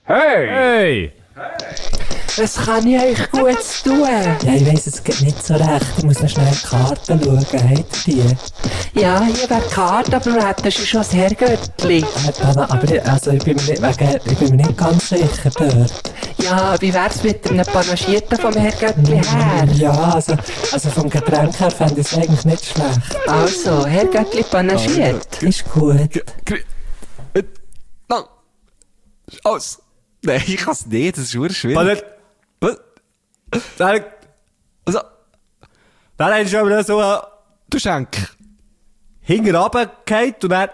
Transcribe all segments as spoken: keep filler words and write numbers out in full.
Hey! Hey! Was kann ich euch Gutes tun? Ja, ich weiss, es geht nicht so recht. Ich muss noch schnell die Karten schauen. Habt ihr die? Ja, hier wäre die Karte, aber du hättest schon das Herrgöttli. Äh, Dana, aber ich, also ich, bin mir nicht, wegen, ich bin mir nicht ganz sicher dort. Ja, wie wär's mit einem Panagierten vom Herrgöttli her? Ja, also, also vom Getränk her fände ich es eigentlich nicht schlecht. Also, Herrgöttli panagiert. Ist gut. Nein! Aus! Nein, ich kann es nicht, das ist super schwierig. Was? Dann, Also, dann hast du aber so einen du Schenk. Hinger runtergefallen und dann...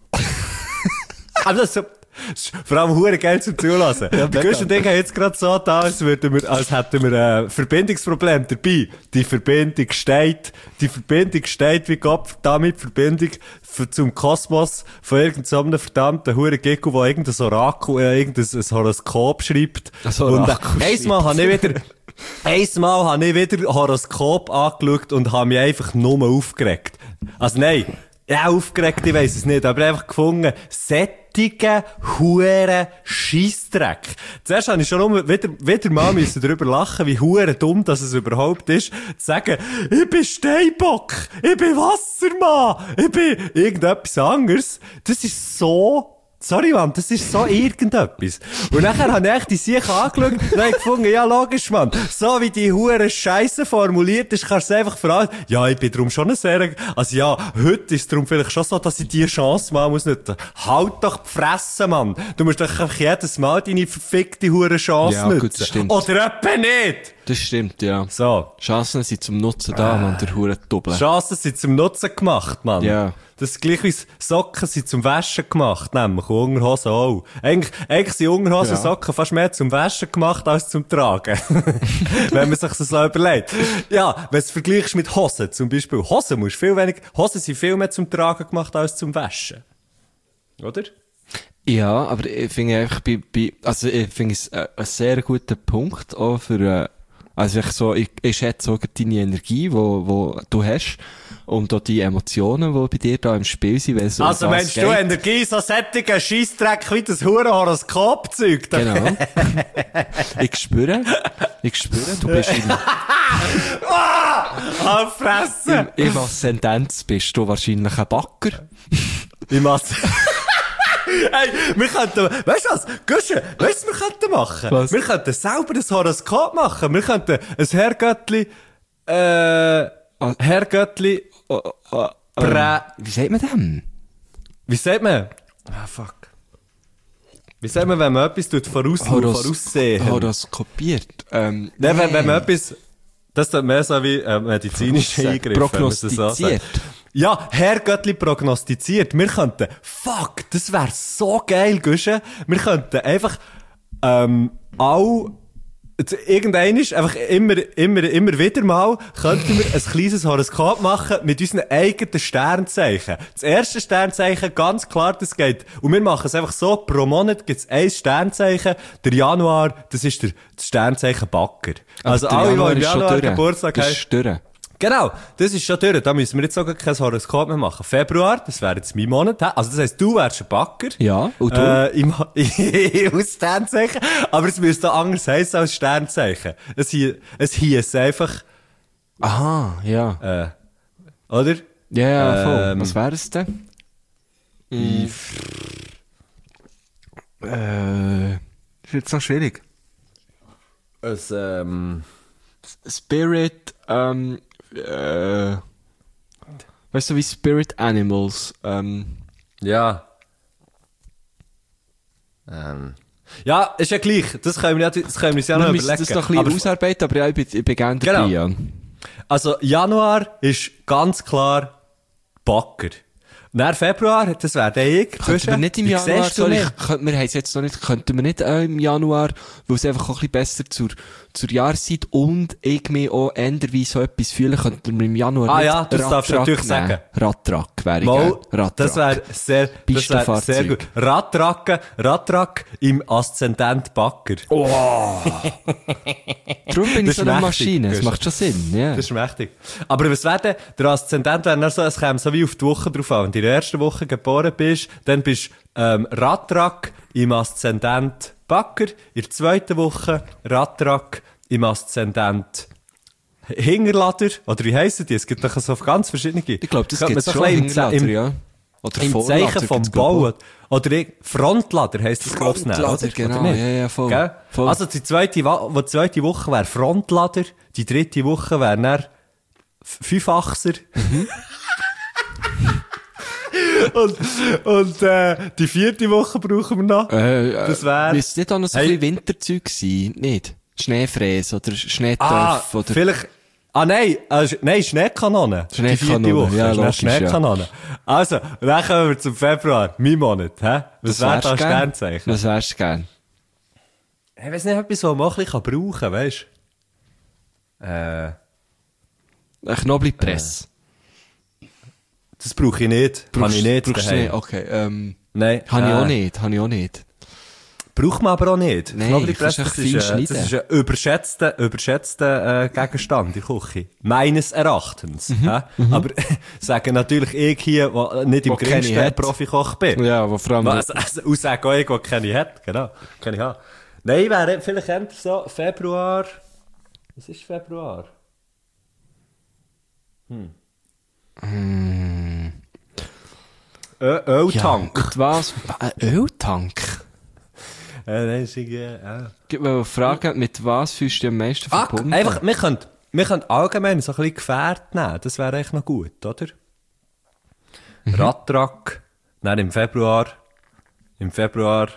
Aber das ist so... das ist vor allem verdammt geil zum Zulassen. Ja, Die grössten Dinge haben jetzt gerade so da, als, würden wir, als hätten wir ein Verbindungsproblem dabei. Die Verbindung steht, die Verbindung steht wie Gott, damit Verbindung für, zum Kosmos von irgendeinem verdammten huren Gecko, der irgendein Orakel, äh, irgendein ein Horoskop schreibt. Ein Orakel und äh, einmal habe ich wieder... Einmal habe ich wieder Horoskop angeschaut und habe mich einfach nur aufgeregt. Also nein, ja, aufgeregt, ich weiss es nicht, aber einfach gefunden, sättige, hure Scheissdreck. Zuerst habe ich schon nur wieder, wieder mal müssen darüber lachen, wie hure dumm das es überhaupt ist, zu sagen, ich bin Steinbock, ich bin Wassermann, ich bin irgendetwas anderes. Das ist so... Sorry, Mann, das ist so irgendetwas. Und nachher habe ich echt die Sache angeschaut und habe gefunden, ja, logisch, Mann. So wie die hure Scheisse formuliert ist, kannst du einfach fragen, ja, ich bin darum schon ein sehr, also ja, heute ist es darum vielleicht schon so, dass ich diese Chance mal muss nutzen. Halt doch die Fresse, Mann. Du musst doch einfach jedes Mal deine verfickte hure Chance Ja, nutzen. gut, das stimmt. Oder etwa nicht. Das stimmt, ja. So. Chancen sind zum Nutzen da, man, der hure Doppel. Chancen sind zum Nutzen gemacht, Mann. Ja. Das ist gleich wie Socken sind zum Waschen gemacht, nämlich. Und Unterhosen auch. Eigentlich, eigentlich sind Unterhosen und Ja. Socken fast mehr zum Waschen gemacht als zum Tragen. Wenn man sich das so überlegt. Ja, wenn du es vergleichst mit Hosen zum Beispiel. Hosen musst viel weniger, Hosen sind viel mehr zum Tragen gemacht als zum Waschen. Oder? Ja, aber ich finde einfach bei, bei, also ich finde es äh, ein sehr guter Punkt auch für, äh, also ich so, ich, ich schätze auch deine Energie, wo, wo du hast und auch die Emotionen, die bei dir da im Spiel sind, weil es um Also das meinst geht. du Energie, so sättige Scheissdreck wie das hure Horoskop-Zeug? Genau. Ich spüre, ich spüre, du bist im, Ah, Fresse! im, im Aszendenz bist du wahrscheinlich ein Backer. Ich mach's. Hey, wir könnten, weißt du was? Guschen, weißt du, was wir könnten machen? Was? Wir könnten selber ein Horoskop machen. Wir könnten ein Herrgöttli, äh, Herrgöttli, Oh, oh, Prä, Wie sagt man dem? wie sagt man? Ah, fuck. Wie sagt man, wenn man etwas tut, voraus, Horos- voraussehen? Horoskopiert. Ähm, Nein, wenn, wenn man etwas, das tut mehr so wie, äh, medizinische Sag, Eingriffe. wenn man es so prognostiziert. sagt. Ja, Herrgöttli prognostiziert. Wir könnten, fuck, das wär so geil, Gusche. Wir könnten einfach, ähm, all, irgendein ist, einfach immer, immer, immer wieder mal, könnten wir ein kleines Horoskop machen mit unseren eigenen Sternzeichen. Das erste Sternzeichen, ganz klar, das geht. Und wir machen es einfach so, pro Monat gibt es ein Sternzeichen. Der Januar, das ist der, das Sternzeichen Backer. Also der alle, die Januar im ist schon Januar durch. Geburtstag Das haben. ist durch. Genau, das ist schon durch. Da müssen wir jetzt sogar kein Horoskop mehr machen. Februar, das wäre jetzt mein Monat. hä? Also das heisst, du wärst ein Backer. Ja, und du? Äh, im, aus Sternzeichen. Aber es müsste auch anders heissen als Sternzeichen. Es, hie, es hiess einfach, Aha, ja. äh, oder? Ja, ja, voll. Ähm, Was wäre es denn? Mm. Äh, ist jetzt noch schwierig. Es, ähm, Spirit, ähm, äh, weißt du, wie Spirit Animals, ähm, ja. Ähm. Ja, ist ja gleich. Das können wir, ja, das können wir uns ja noch wir müssen überlegen. das noch ein bisschen Aber- ausarbeiten, aber ja, ich bin, ich bin gerne dabei, Genau. ja. Also, Januar ist ganz klar Backer. Und dann Februar, das wäre der ich. Könnten wir nicht im Wie Januar, siehst du sorry, mich? könnten, wir haben es jetzt noch nicht, könnten wir nicht äh, im Januar, weil es einfach auch ein bisschen besser zur, zur Jahreszeit und ich mich auch ändern, wie so etwas fühlen, könnten wir im Januar Ah nicht ja, das darfst du Radtrack natürlich nehmen. sagen. Radtrack wäre ich Mal, gern. Radtrack. das wäre sehr, das wäre Pistenfahrzeug. sehr gut. Radtracken, Radtrack im Aszendent Backer. Darum bin Das ich so eine ist Maschine, mächtig, das macht schon Sinn, ja. Das ist mächtig. Aber was wäre denn, der Aszendent wäre noch so, es käme so wie auf die Woche drauf an. Wenn du in der ersten Woche geboren bist, dann bist du ähm, Radtrack im Aszendent Backer, in der zweiten Woche Radtrack im Aszendent Hingerlader, oder wie heissen die? Es gibt doch so ganz verschiedene. Ich glaube, das Könnte gibt es man schon, ein bisschen Hingerlader, im, ja. Oder im Vorlader Zeichen vom gibt's, glaub Bau. Oder ich- Frontlader heisst das, glaube ich, Frontlader, oder? genau. Oder nicht? Ja, ja, voll. Gell? Voll. Also die zweite, Wa- die zweite Woche wäre Frontlader, die dritte Woche wäre dann F- Fünfachser. und und äh, die vierte Woche brauchen wir noch. Äh, Das wär- Müsste es nicht auch noch so ein Hey. bisschen Winterzeug sein? Nicht? Schneefräse oder Schneetöpf Ah, oder... vielleicht... Ah, nein, äh, Sch- nein, Schneekanone. Die vierte Schneekanone, Woche. ja, ist dann logisch, ja. Schneekanone. Also, dann kommen wir zum Februar. Mein Monat, hä? Was wäre wärst da gern? Sternzeichen? Was wärst du gern? Ich weiss nicht, etwas, was man auch ein bisschen brauchen kann, weisst du? Äh, Ein Knoblauchpress. das brauche ich nicht. Kann ich nicht. Brauchst du daheim. nicht? Okay, ähm... Nein. Habe ich äh, auch nicht, habe ich auch nicht. Braucht man aber auch nicht. Nein, Knoblauchpress, kannst du das, echt ist, fein äh, das schneiden. ist ein überschätzter, überschätzter äh, Gegenstand in der Küche. Meines Erachtens. Mhm, hä? Aber sagen natürlich ich hier, der nicht im Wo keine geringsten hat. Profikoch bin. Ja, wo vor allem... Also, also Aussage auch ich, die keine hat. Genau. Keine haben. Nein, wäre vielleicht eher so Februar. Was ist Februar? Hm. Ö Öltank. Ja, mit was? Ein Öltank? Äh, nein, ist irgendwie, äh. Ich wollte fragen, mit was fühlst du dich am meisten Ah, verbunden? einfach, wir können, wir können allgemein so ein bisschen Gefährt nehmen. Das wäre echt noch gut, oder? Mhm. Radtrack. Dann im Februar. Im Februar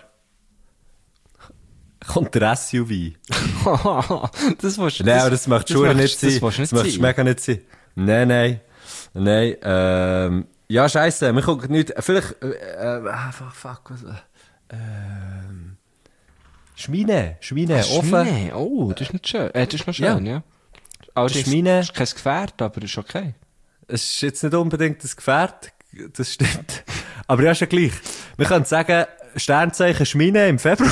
kommt der S U V. das willst du Nein, aber das macht schon nicht sein. Das willst du nicht Das macht sein. mega nicht sein. Nein, nein. Nein, ähm, ja, scheisse, mir kommt nicht, vielleicht, äh, äh, ah, fuck, fuck, was, äh, ähm, Schweine, Schweine, offen. Schweine. Oh, das ist nicht schön. Äh, das ist noch schön, ja. Allerdings Schweine- ist kein Gefährt, aber ist okay. Es ist jetzt nicht unbedingt das Gefährt, das stimmt. Aber ja, ist ja gleich. Wir können sagen, Sternzeichen Schweine im Februar.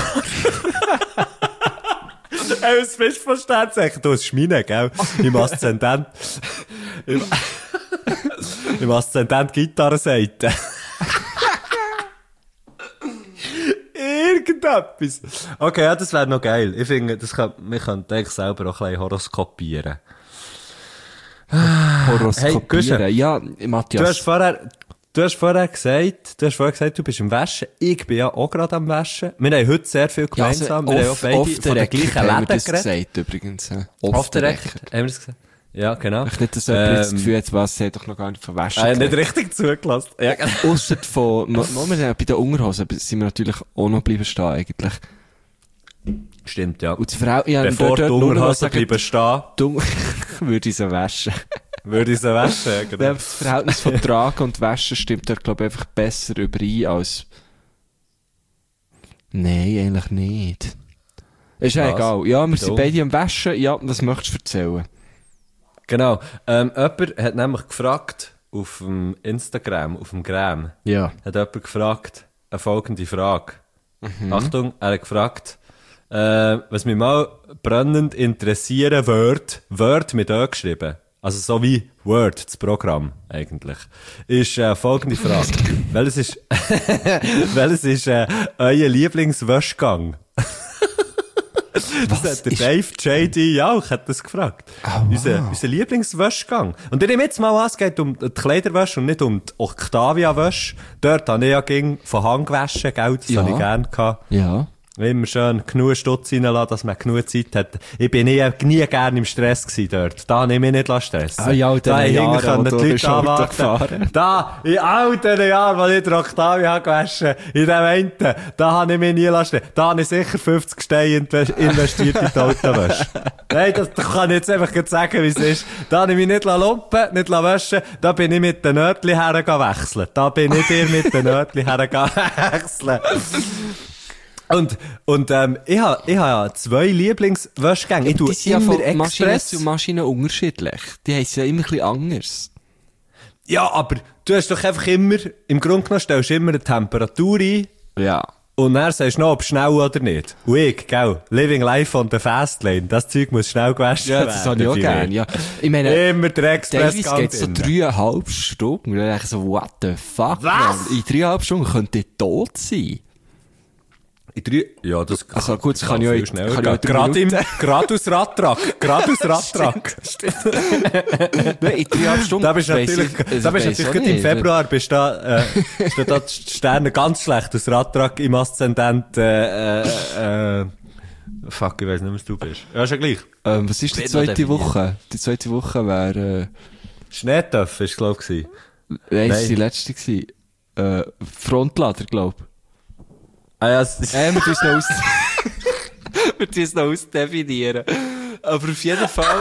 Ey, was bist du von Sternzeichen? Du hast Schweine, gell? Im Aszendent. Im, im Aszendent Gitarrenseite. Irgendetwas. Okay, ja, das wäre noch geil. Ich finde, das kann, wir könnten eigentlich selber auch ein bisschen horoskopieren. Horoskopieren. Guschen, Ja, Du hast Matthias. vorher, du hast vorher gesagt, du hast vorher gesagt, du bist am Waschen. Ich bin ja auch gerade am Waschen. Wir haben heute sehr viel Ja, also, gemeinsam. wir haben auch off, beide off von der den Record gleichen haben wir Läden das geredet. gesagt, übrigens. äh. Off the record. Record. Haben wir das gesagt? Ja, genau. Ich nicht, dass jemand jetzt das Ähm, Gefühl hat, was, sie hat doch noch gar nicht verwaschen. äh, nicht richtig zugelassen. Ja, genau. Ausser von, mo- mo- wir sind bei den Unterhosen sind wir natürlich auch noch bleiben stehen, eigentlich. Stimmt, ja. Und die Frau, ja, Bevor die dort nur noch Unterhosen sagen, bleiben stehen, du, würde ich sie waschen. würde ich sie waschen. Ja, Ja, genau. das Verhältnis von Tragen und Waschen stimmt dort, glaube ich, einfach besser überein als... Nein, eigentlich nicht. Ist ja Was? egal. Ja, wir sind Wieso? beide am Waschen. Ja, was möchtest du erzählen? Genau. Ähm, jemand hat nämlich gefragt, auf dem Instagram, auf dem Gram, Ja. hat jemand gefragt, eine folgende Frage. Achtung, er hat gefragt, äh, was mich mal brennend interessieren würde, Word mit Ö geschrieben, also so wie Word, das Programm eigentlich, ist äh, folgende Frage. Welches ist, welches ist äh, euer Lieblingswäschgang? Das Was hat der ist- Dave J D Jauch hat das gefragt. Oh, wow. unser, unser Lieblingswäschgang. Und ich nehme jetzt mal an, es geht um die Kleiderwäsche und nicht um die Octavia-Wäsche. Dort habe ich ja ging von Hand gewaschen, gell? Das Ja. habe ich gerne gehabt. Ja. Immer schön genug Stutz reinlassen, dass man genug Zeit hat. Ich bin nie, nie gerne im Stress gewesen dort. Da habe ich mich nicht stressen. Ah, ja, in da diesen hinten Jahren, können wo die du Leute bist Auto anwarten. gefahren. Da, in all diesen Jahren, wo ich den Octavia habe gewaschen, in dem einen, da habe ich mich nie lassen. Da habe ich sicher fünfzig Steine inve- investiert in die Autowäsche. Nein, das das kann ich jetzt einfach gleich sagen, wie es ist. Da habe ich mich nicht lumpen, nicht waschen. Da bin ich mit den Nördli hergegangen wechseln. Da bin ich dir mit den Nördli hergegangen wechseln. Und, und, ähm, ich habe, ich habe ja zwei Lieblingswäschgänge. Ich tue Die sind ja immer von Maschine Express. zu Maschine unterschiedlich. Die heissen ja immer ein bisschen anders. Ja, aber du hast doch einfach immer, im Grunde genommen stellst du immer eine Temperatur ein Ja. und dann sagst du noch, ob schnell oder nicht. Und ich, gell, living life on the fast lane, das Zeug muss schnell gewaschen Ja, werden. das habe ich auch für gerne, mich. ja. Ich meine, Immer der Express teilweise geht es so dreieinhalb Stunden. Und dann denke ich so, what the fuck, Was? man? In dreieinhalb Stunden könnte ich tot sein. In drei, ja, das Also gut, das kann ich viel auch- schneller kann ich auch gehen. drei Gerade im, Minuten. gerade aus Radtrack, gerade aus Radtrack. Nein, in dreieinhalb Stunden. Da bist du weiss natürlich, ich- da also bist du weiss natürlich auch gerade im nicht. Februar, bist da, äh, stehen da die Sterne ganz schlecht aus Radtrack im Aszendent, äh, äh, äh, fuck, ich weiss nicht, was du bist. Ja, ist ja gleich. Ähm, was ist die Wird noch zweite definiert. Woche? Die zweite Woche wäre, äh, Schneetöpfe ist, glaub ich, gewesen. nein, das war Nein. die letzte gewesen. Äh, Frontlader, glaub. Ah, ja, es- Äh, wir tun es noch aus, wir tun es noch ausdefinieren. Aber auf jeden Fall,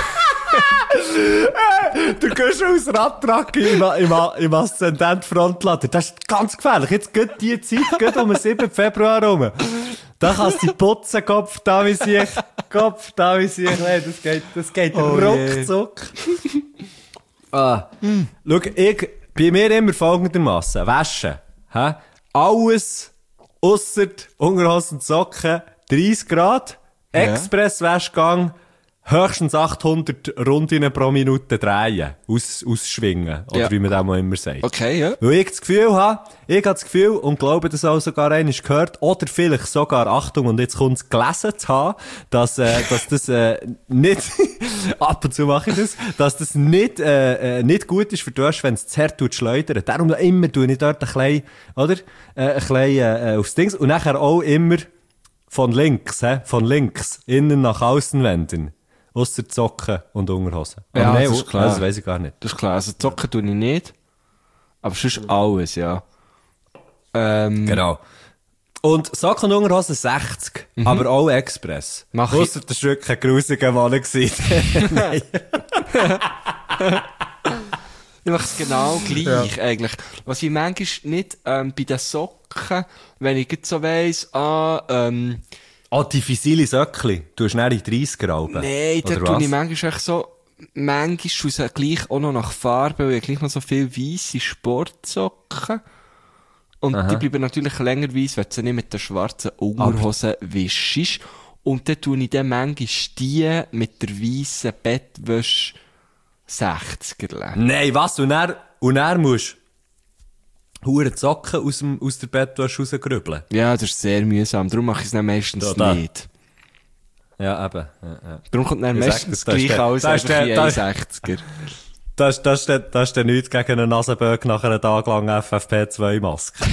Du gehst schon aus Radtrack im, im, im Aszendent Frontlader. Das ist ganz gefährlich. Jetzt geht die Zeit, geht um den siebten Februar rum. Da kannst du die putzen, Kopf, da wie sich, Kopf, da wie sich. Nein, das geht, das geht Oh je. ruckzuck. Ah. Schau, ich, bei mir immer folgendermassen. Waschen. Hä? Alles, ausser Unterhosen und Socken, dreissig Grad, Ja. Express-Waschgang, höchstens achthundert Runden pro Minute drehen, aus, ausschwingen, oder Ja. wie man das mal immer sagt. okay, ja. Weil ich das Gefühl habe, ich habe das Gefühl und glaube, das auch sogar einmal gehört, oder vielleicht sogar, Achtung, und jetzt kommt es gelesen zu haben, dass, äh, dass das, äh, nicht, ab und zu mache ich das, dass das nicht, äh, äh, nicht gut ist für die Wäsche, wenn es zu hart tut schleudern. Darum immer tue ich dort ein bisschen, oder? Äh, ein bisschen, äh, aufs Dings. Und nachher auch immer von links, hä? Von links, innen nach außen wenden. Ausser die Socken und Unterhosen. Ja, Aber das ist klar. Das weiss ich gar nicht. Das ist klar. Also zocken tue ich nicht. Aber sonst alles, ja. Ähm, Genau. Und Socken und Unterhosen sechzig, aber auch Express. Mach ich- Ausser das war wirklich ein grusiger Mann gewesen. Nein. Ich mache es genau gleich, eigentlich. Was ich manchmal nicht, ähm, bei den Socken, wenn ich jetzt so weiss, ah, ähm, Oh, die Fisili Söckli. Du hast schnell in dreißig Rauben. nein, da Oder tue was? ich manchmal echt so, manchmal schaue ich gleich auch noch nach Farbe, weil ich gleich noch so viel weisse Sportsocken. Und die bleiben natürlich länger weiss, wenn du sie nicht mit der schwarzen Unterhose wischst. Und dann tue ich dann manchmal die mit der weissen Bettwäsche sechziger. Nein, was? Und er, und er musst hure Socken aus, dem, aus der Bettwäsche rausgrübeln. Ja, das ist sehr mühsam. Darum mache ich es dann meistens Da, da. nicht. Ja, eben. Ja, ja. Darum kommt dann Ich meistens sag dir, das ist gleich der- alles das ist einfach der- in das- sechziger. Das, das, das, das, das ist dann nichts gegen einen Nasenböck nach einer Tag lang F F P zwei Maske.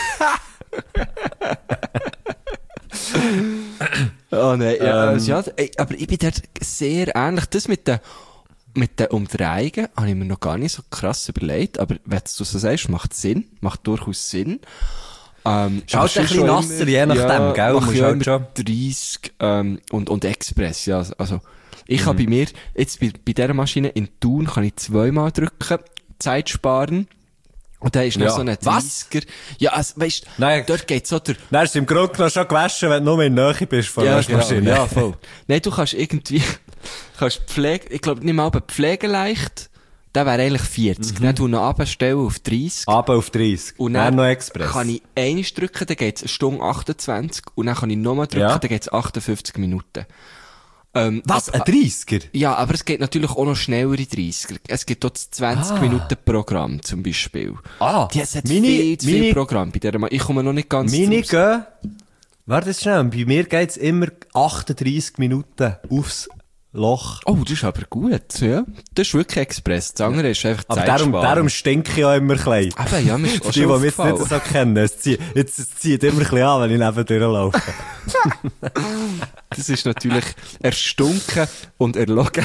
Oh nein, ja, Ähm. also ja, ey, aber ich bin dort sehr ähnlich. Das mit den, mit den Umdrehungen habe ich mir noch gar nicht so krass überlegt, aber wenn du so sagst, macht Sinn, macht durchaus Sinn. Ähm, Ist halt aber ein bisschen sonst nasser, auch je nachdem, gell? Mach Musst ich auch halt immer schon- dreißig, ähm, und, und Express, ja, also, ich Mhm. habe bei mir, jetzt bei, bei dieser Maschine in Thun kann ich zweimal drücken, Zeit sparen. Und da ist noch Ja. so ein Was? dreißiger. Ja, also, weißt, Nein. dort geht's so der, Dann ist es im Grunde genommen schon gewaschen, wenn du nur in der Nähe bist von der ja, Waschmaschine. genau, ja, voll. Nein, du kannst irgendwie, kannst Pflege, ich glaube nicht mal bei Pflegeleicht, der wäre eigentlich vierzig. Dann tu noch abstellen auf dreißig. Aber auf dreißig. Und dann dann noch Express. kann ich einiges drücken, dann geht's eine Stunde achtundzwanzig. Und dann kann ich nochmal drücken, Ja. dann geht's achtundfünfzig Minuten. Ähm, Was? ab- Ein dreißiger? Ja, aber es geht natürlich auch noch schnellere dreißiger. Es gibt dort das zwanzig Minuten Programm zum Beispiel. Ah, Die hat meine- viel zu viel meine- Programm bei der. Ma- Ich komme noch nicht ganz Meine draus. gehen, warte jetzt schnell, bei mir geht's immer achtunddreissig Minuten aufs Loch. Oh, das ist aber gut, ja. Das ist wirklich Express. Das andere ist einfach Aber darum, Zeitsparen. darum stinke ich auch immer ein bisschen. Eben, ja, mir ist Für auch die, schon die mich jetzt aufgefallen. nicht so kennen, es zieht, jetzt, es zieht immer ein bisschen an, wenn ich neben dir laufe. Das ist natürlich erstunken und erlogen.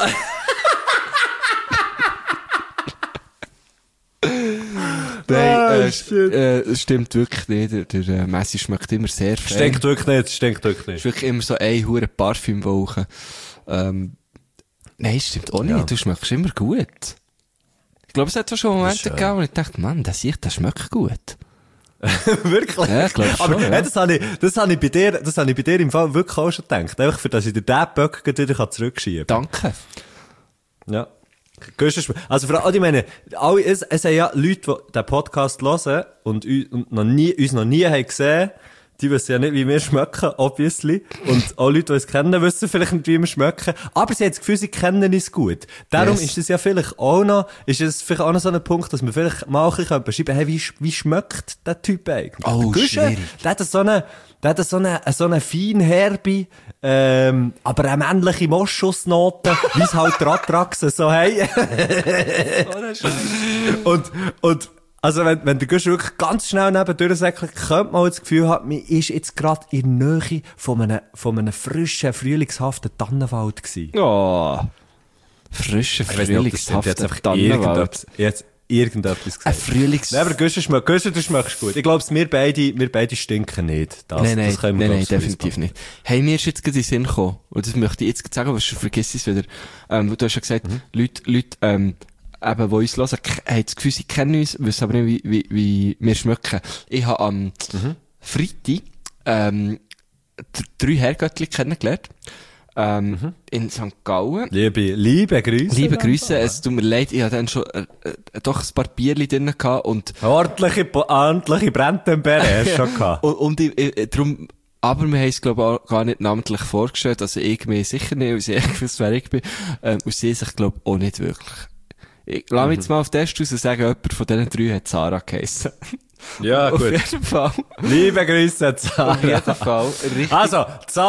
Nein, äh, shit. äh, es stimmt wirklich nicht. Der, der äh, Messi schmeckt immer sehr fein. Stinkt wirklich nicht, stinkt wirklich Es ist nicht. wirklich immer so ein hure Parfümwolke. Ähm, nein, stimmt auch nicht. Ja. Du schmeckst immer gut. Ich glaube, es hat auch schon Momente schön. gegeben, wo ich dachte, Mann, das ich, das schmeckt gut. Wirklich? Ja, ich glaub schon, Aber ja. hey, das habe ich, das habe ich bei dir, das habe ich bei dir im Fall wirklich auch schon gedacht. Einfach für, dass ich dir den Böck gleich wieder zurückschieben kann. Danke. Ja. Gehst du- Also vor allem, ich meine, alle, es, es sind ja Leute, die den Podcast hören und, ü- und noch nie, uns noch nie haben gesehen, die wissen ja nicht, wie wir schmecken, obviously. Und auch Leute, die uns kennen, wissen vielleicht nicht, wie wir schmecken. Aber sie haben das Gefühl, sie kennen uns gut. Darum Yes. ist es ja vielleicht auch noch, ist es vielleicht auch noch so ein Punkt, dass wir vielleicht mal ein bisschen beschreiben, hey, wie, wie schmeckt der Typ eigentlich? Oh, der Guschen, schwierig. der hat so eine, der hat so eine, so eine feinherbe, ähm, aber eine männliche Moschusnote, wie es halt Ratraxen so haben. und, und, also wenn, wenn der Guschen wirklich ganz schnell nebendurch säckelt, könnte man das Gefühl haben, man ist jetzt gerade in der Nähe von einem, von einem frischen, frühlingshaften Tannenwald gewesen. Oh. Frische, Ich weiss nicht, ob das stimmt. Jetzt frühlingshafte einfach Tannenwald. irgendetwas, jetzt irgendetwas Ein gesagt. Frühlings... Nein, aber Guschen schmeckt, Guschen, du schmeckst gut. Ich glaube, wir beide, wir beide stinken nicht. Das, nein, nein, das können wir, nein, nein, glaub ich, definitiv so nicht. Hey, mir ist jetzt gerade in den Sinn gekommen, und das möchte ich jetzt sagen, aber sonst vergiss es wieder. Ähm, du hast ja gesagt, Mhm. Leute, Leute, ähm, eben, die uns hören, k- haben das Gefühl, sie kennen uns, wissen aber nicht, wie, wie, wie wir schmecken. Ich habe am Mhm. Freitag, ähm, d- drei Herrgöttli kennengelernt, ähm, in Sankt Gallen. Liebe, liebe Grüße. Liebe Grüße, es tut mir leid, ich hatte dann schon äh, äh, doch ein paar Bierli drin gehabt und Ordentliche, ordentliche Brenntemperre hast du schon gehabt. Und, und ich, ich, darum, aber wir haben es, glaube ich, auch gar nicht namentlich vorgestellt, also ich mir sicher nicht, weil sie echt wusste, wer ich bin, ähm, und sie sich, glaube ich, auch nicht wirklich. Ich lass mich jetzt mal auf den Test raus und sagen, jemand von diesen drei hat Sarah geheissen. Ja, Auf gut. jeden Fall. Liebe Grüße, Zara. Auf jeden Fall. Richtig. Also,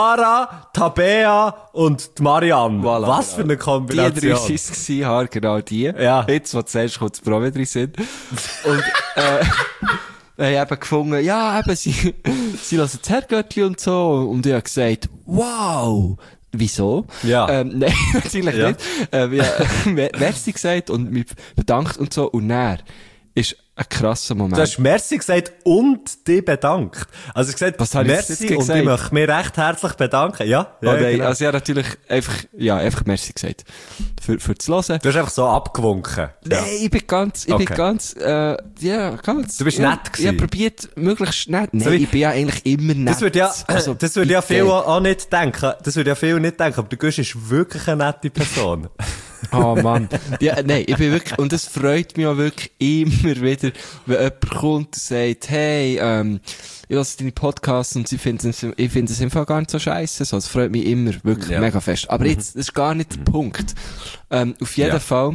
Zara, Tabea und die Marianne. Voilà, Was für eine Die drei Kombination. waren es gewesen, ja, genau die. Ja. Jetzt, wo du sagst, kommt das Pro drin sind. Und, äh, wir haben eben gefunden, ja, eben, sie, sie lassen das Herrgöttli und so. Und ich habe gesagt, wow! Wieso? Ja. Ähm, nein, natürlich Ja. nicht. Äh, wir haben Merci gesagt und mich bedankt und so. Und dann ist ein krasser Moment. Du hast Merci gesagt und dich bedankt. Also, gesagt, Was habe ich jetzt Merci nicht und gesagt? ich möchte mich recht herzlich bedanken. Ja, Oh ja, nein, genau. also ich habe natürlich einfach, ja, einfach Merci gesagt. Für, für das Hören. Du hast einfach so abgewunken. Nein, ich bin ganz, ich Okay. bin ganz, äh, ja, ganz. Du bist ja, nett Ich habe gewesen. probiert, möglichst nett. Nein, So wie- ich bin ja eigentlich immer nett. Das würde ja, Also, das würde ja bitte. viel auch nicht denken. Das würde ja viel nicht denken. Aber der Gusch ist wirklich eine nette Person. Oh Mann. Ja, nein, ich bin wirklich, und es freut mich auch wirklich immer wieder, wenn jemand kommt und sagt, hey, ähm, ich höre deine Podcasts und sie finden es, ich finde es im Fall gar nicht so scheiße. So, es freut mich immer wirklich Ja. mega fest. Aber jetzt, das ist gar nicht der Punkt. Ähm, auf jeden Ja. Fall,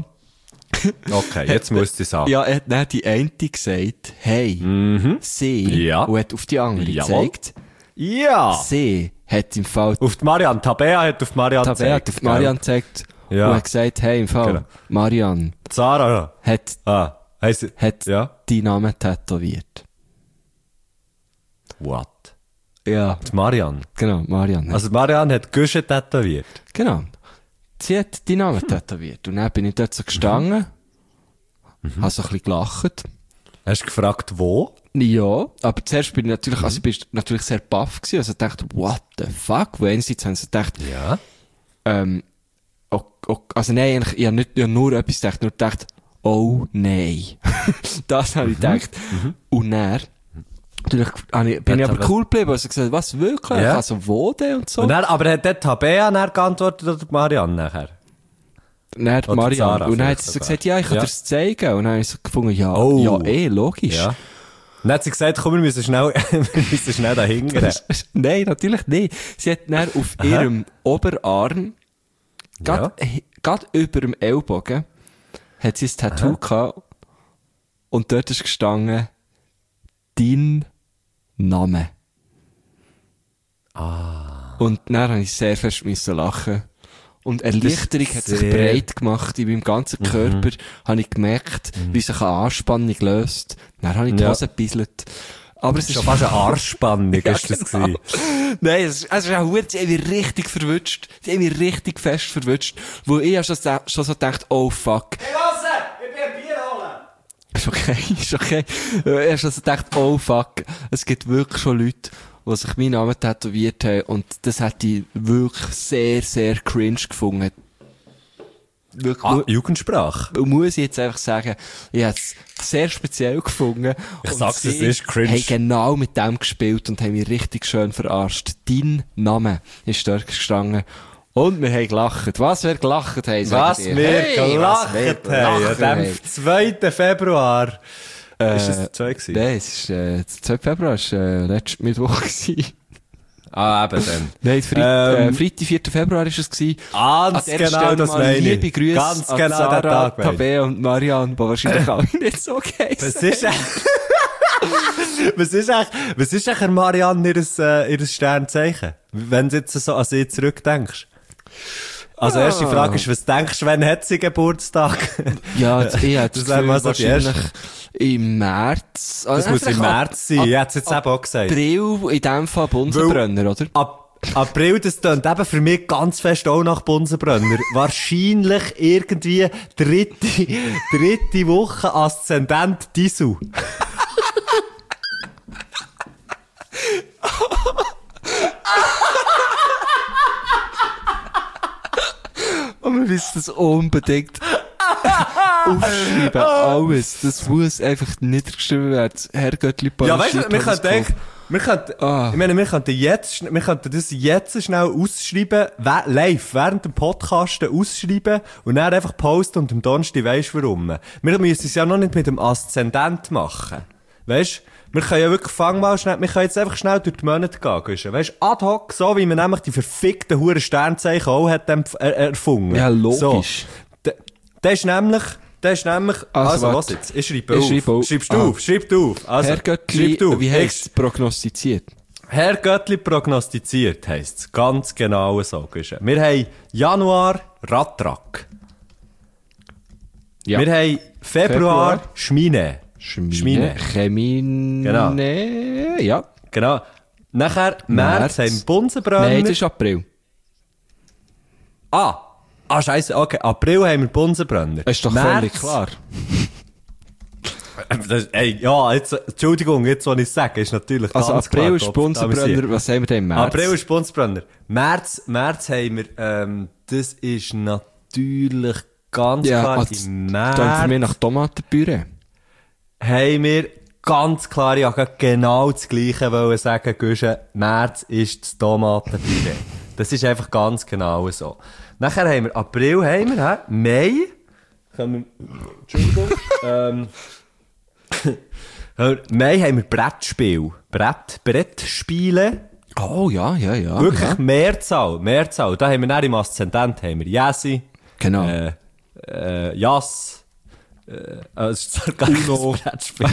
Okay, jetzt musst du sagen. ja, er hat dann die eine gesagt, hey, sie, Ja. und hat auf die andere Jawohl. gezeigt, Ja! sie hat im Fall Auf die Marianne. Tabea hat auf die Marianne Tabea hat gezeigt, auf Marianne gezeigt Ja. und hat gesagt, hey, im Fall, Genau. Marianne gell? Zara. hat, Ah, heisst, hat ja. deinen Namen tätowiert. What? Ja, Die Marianne. genau, Marianne. Also, die Marianne hat Guschen tätowiert. genau. Sie hat deinen Namen tätowiert. Und dann bin ich dort so gestanden, Mhm. habe so ein bisschen gelacht. Hast du gefragt, wo? Ja, aber zuerst bin ich natürlich, Mhm. also ich bin natürlich sehr baff gewesen, also ich dachte, what the fuck? Wo einerseits haben sie gedacht, Ja. ähm, ok, ok, also nein, eigentlich, ich habe nicht, ich habe nur etwas gedacht, nur gedacht, oh nein. Das habe ich gedacht. Und dann, natürlich, habe ich, bin ich Hat aber er cool geblieben, also gesagt, was wirklich? Ja. Also wo denn und so? Und dann, aber hat dort Tabea dann geantwortet oder die Marianne nachher? Dann die Oder Marianne. Zara Und dann hat vielleicht sie so sogar. gesagt, ja, ich kann Ja. dir das zeigen. Und dann habe ich so gefunden, ja, Oh. ja, eh, logisch. Ja. Dann hat sie gesagt, komm, wir müssen schnell, wir müssen schnell da hingehen. Nein, natürlich nicht. Sie hat dann auf Aha. ihrem Oberarm, Ja. gerade über dem Ellbogen, hat sie ein Tattoo gehabt. Und dort ist gestanden, dein Name. Ah. Und dann habe ich sehr fest müssen lachen. Und Erleichterung hat sich sehr- breit gemacht in meinem ganzen Körper. Habe ich gemerkt, wie sich eine Anspannung löst. Dann habe ich die Ja. Hose gebisselt. Aber es ist Schon fast eine Arschspannung, Ja, ist das genau. gewesen. Nein, es ist, es ist auch gut, sie haben mich richtig verwünscht. Sie haben mich richtig fest verwünscht. Wo ich schon, so- schon so gedacht, oh fuck. Hey, Hase, ich bin ein Bier holen. Ist okay, ist okay. Ich habe schon so gedacht, oh fuck. Es gibt wirklich schon Leute, die sich meinen Namen tätowiert haben. Und das hätte ich wirklich sehr, sehr cringe gefunden. Wirklich, Ah, mu- Jugendsprache. muss ich jetzt einfach sagen, ich habe es sehr speziell gefunden. Ich Und sag's, es sie ist cringe. haben genau mit dem gespielt und haben mich richtig schön verarscht. Dein Name ist dort gestanden. Und wir haben gelacht. Was wir gelacht haben, sag Was ich dir. wir Hey, gelacht was wir haben, gelacht an dem zweiten Februar. Äh, ist das der zweite gewesen? Nein, es ist, äh, der zweite Februar war äh, letzten Mittwoch gewesen. Ah, eben dann. Nein, Freit Ähm, äh, Freitag, vierten Februar war es gewesen. Ganz An dieser genau, Stelle das mal meine ich. liebe Grüße Ganz an genau Sarah, den Tag, meine ich. Tabea und Marianne, die wahrscheinlich alle nicht so geheißen. Was ist was ist eigentlich, was ist eigentlich Marianne ihres, äh, ihres Sternzeichen? Wenn du jetzt so an sie zurückdenkst. Also, Ah. erste Frage ist, was denkst du, wann hat sie Geburtstag? Ja, jetzt, ich hätte Das das wäre Gefühl, mal so die wahrscheinlich im März. Das muss im März sein. Ich hätte es jetzt eben auch gesagt. April, in dem Fall Bunsenbrenner, oder? Ab April, das tönt eben für mich ganz fest auch nach Bunsenbrenner. Wahrscheinlich irgendwie dritte, dritte Woche Aszendent Disu. Und wir müssen das unbedingt aufschreiben. Alles. Das muss einfach niedergeschrieben werden. Herrgöttli Ja, weißt du, wir könnten eigentlich, wir könnten, Ah. ich meine, wir könnten jetzt, schn- wir könnten das jetzt schnell ausschreiben, we- live, während dem Podcast ausschreiben und dann einfach posten und am Donnerstag weisst du warum. Wir müssen es ja noch nicht mit dem Aszendent machen. Weißt du? Wir können ja wirklich, fang mal schnell, wir können jetzt einfach schnell durch die Monate gehen, Guschen. Weißt du, ad hoc, so wie man nämlich die verfickten Huren Sternzeichen auch hat empf- er- erfunden. Ja, logisch. So. D- Das ist nämlich, das ist nämlich, Also, also, was warte. jetzt? Ich schreibe Ich auf. schreibe auf. Schreibst du Ah. auf? Schreib du auf. Also, Herrgöttli, schreib du. wie Ich- heisst es prognostiziert? Herr Göttli prognostiziert, heisst es. Ganz genau so. Guschen. Wir haben Januar Rattrack. Ja. Wir haben Februar, Februar. Schmine. Schmine. Chemine. Genau. Ja. Genau. Nachher März, März. haben wir Bunsenbrenner. Nein, das ist April. Ah! Ah, scheisse, okay. April haben wir Bunsenbrenner. Das ist doch März- völlig klar. Das, ey, ja, jetzt, Entschuldigung, jetzt, was ich sage, ist natürlich Also ganz April klar. ist Bunsenbrenner, was haben wir denn im März? April ist Bunsenbrenner. März, März haben wir, ähm, das ist natürlich ganz ja, klar, also, im dann für mich März nach Tomatenpüree. haben wir ganz klar, ich wollte genau das Gleiche wollen sagen, Guschen, März ist das Tomatenpüree. Das ist einfach ganz genau so. Nachher haben wir April, haben wir, hä? Mai, können wir, Entschuldigung, ähm, Mai haben wir Brettspiel. Brett, Brettspiele. Oh, ja, ja, ja. Wirklich ja. Mehrzahl, Mehrzahl. Da haben wir dann im Aszendent haben wir Jesi, Genau. äh, äh, Jas, äh, es ist zwar gar kein Brettspiel.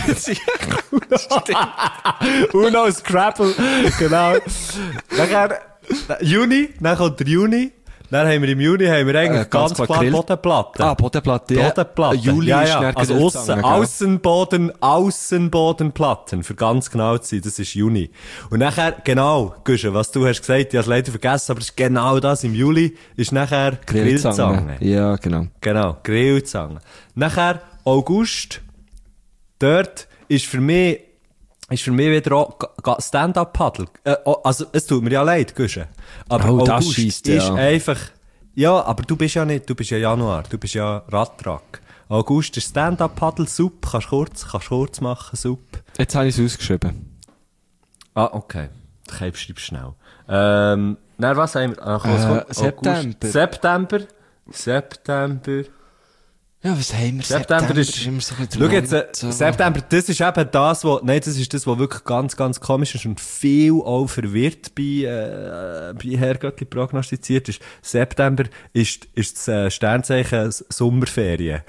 Uno. Uno, Scrabble, genau. Nachher, Juni, dann kommt der Juni. Dann haben wir im Juni haben wir eigentlich Äh, ganz ganz, klar klar Grill. Bodenplatte. Ah, Bodenplatte. ja. Bodenplatten. Juli ja, ist ja. dann Also Grillzange, Aussen, gell? Aussenboden, Aussenbodenplatten. Für ganz genau zu sein. Das ist Juni. Und nachher, genau, Guschen, was du hast gesagt, ich habe es leider vergessen, aber es ist genau das. Im Juli ist nachher Grillzange. Ja, genau. Genau, Grillzange. Nachher, August, dort ist für mich, ist für mich wieder auch Ga- Ga- Stand-Up-Paddle. Äh, oh, also, es tut mir ja leid, Guschen. Aber Oh, das August scheisst, ist ja. einfach, ja, aber du bist ja nicht, du bist ja Januar, du bist ja Radtrack. August ist Stand-Up-Paddle, Sup, kannst kurz, kannst kurz machen, Sup. Jetzt habe ich es ausgeschrieben. Ah, okay. Ich schreib schnell. Ähm, na, was haben wir? Ach, was Äh, kommt? September. August. September. September. Ja, was haben wir? September ist, immer so ein bisschen schau jetzt, äh, so. September, das ist eben das, wo, nein, das ist das, was wirklich ganz, ganz komisch ist und viel auch verwirrt bei, äh, bei Herr Göttli prognostiziert ist. September ist, ist das äh, Sternzeichen S- Sommerferien.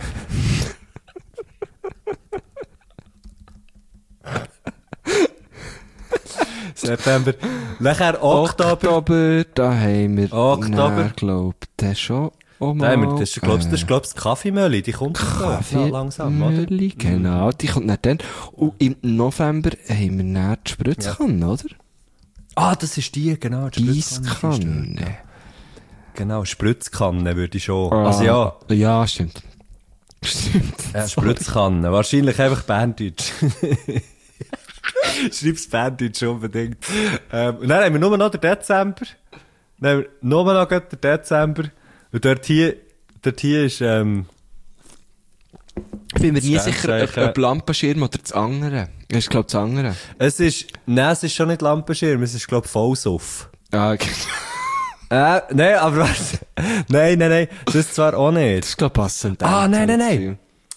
September. Nachher Oktober. Oktober, da haben wir... Oktober. Ich glaube, das schon... Oh, Da haben wir, das ist, glaubst, das ist, glaubst, die Kaffeemölle, die kommt doch da, Kaffee, langsam, oder? Mühli, genau, die kommt nicht dann. Und im November haben wir dann die Spritzkanne, oder? Ah, das ist die, genau, die Spritzkanne ist dort, Giesskanne. ja. Genau, Spritzkanne würde ich schon. Ah, Also ja, Ja, stimmt. Stimmt. ja Spritzkanne. Wahrscheinlich einfach Berndeutsch. Schreib's Berndeutsch unbedingt. Ähm, und dann haben wir nur noch den Dezember. Dann haben wir nur noch den Dezember. Und dort hier, dort hier ist, ähm, Ich bin mir nie Das sicher, ob, Sternzeichen- ob Lampenschirm oder das andere. Das ist, glaube ich, das andere. es ist, nein, es ist schon nicht Lampenschirm, es ist, glaub ich, Vollsuff. Ah, okay. Äh, nein, aber was? Nein, nein, nein, das zwar auch nicht. Das ist, glaube ich, passend. Ah, nein, nein, nein.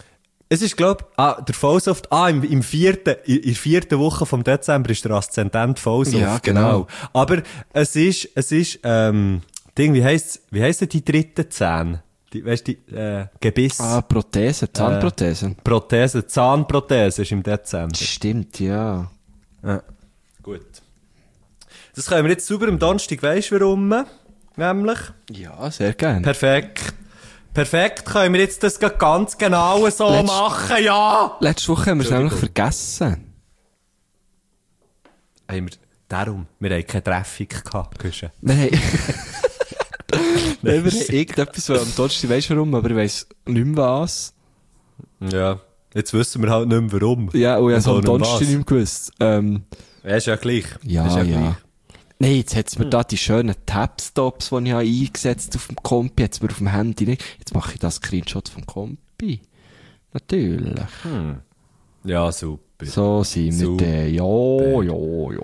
Es ist, glaub, ah, der Vollsoft, ah, im, im vierten, in, in der vierten Woche vom Dezember ist der Aszendent Vollsoft. Ja, genau. Aber es ist, es ist, ähm, Ding, wie heisst's, wie heisst denn die dritte Zähne? Die, weißt du, die, äh, Gebiss? Ah, Prothese, Zahnprothese. Äh, Prothese, Zahnprothese ist im Dezember. Stimmt, ja. Ja. Gut. Das können wir jetzt sauber am Donnerstag, weisst du warum? Nämlich? Ja, sehr gerne. Perfekt. Perfekt, können wir jetzt das ganz genau so Letzt- machen, ja! Letzte Woche haben wir es nämlich Entschuldigung. vergessen. Haben wir, darum, wir haben keine Traffic gehabt, Küche. Wir haben... Nein, wir haben irgendetwas, was am Donnerstag weisst du warum, aber ich weiss nicht mehr was. Ja, jetzt wissen wir halt nicht mehr warum. Ja, und ich Und habe auch am nicht Donnerstag was. nicht mehr gewusst. Ähm, Ja, ist ja gleich. ja, ist ja. gleich. Nein, jetzt hat's mir da die schönen Tab-Stops, die ich habe eingesetzt auf dem Kompi, jetzt mir auf dem Handy nicht. Jetzt mache ich das Screenshot vom Kompi. Natürlich. Hm. Ja, super. So sind wir Super. dann. Ja, ja,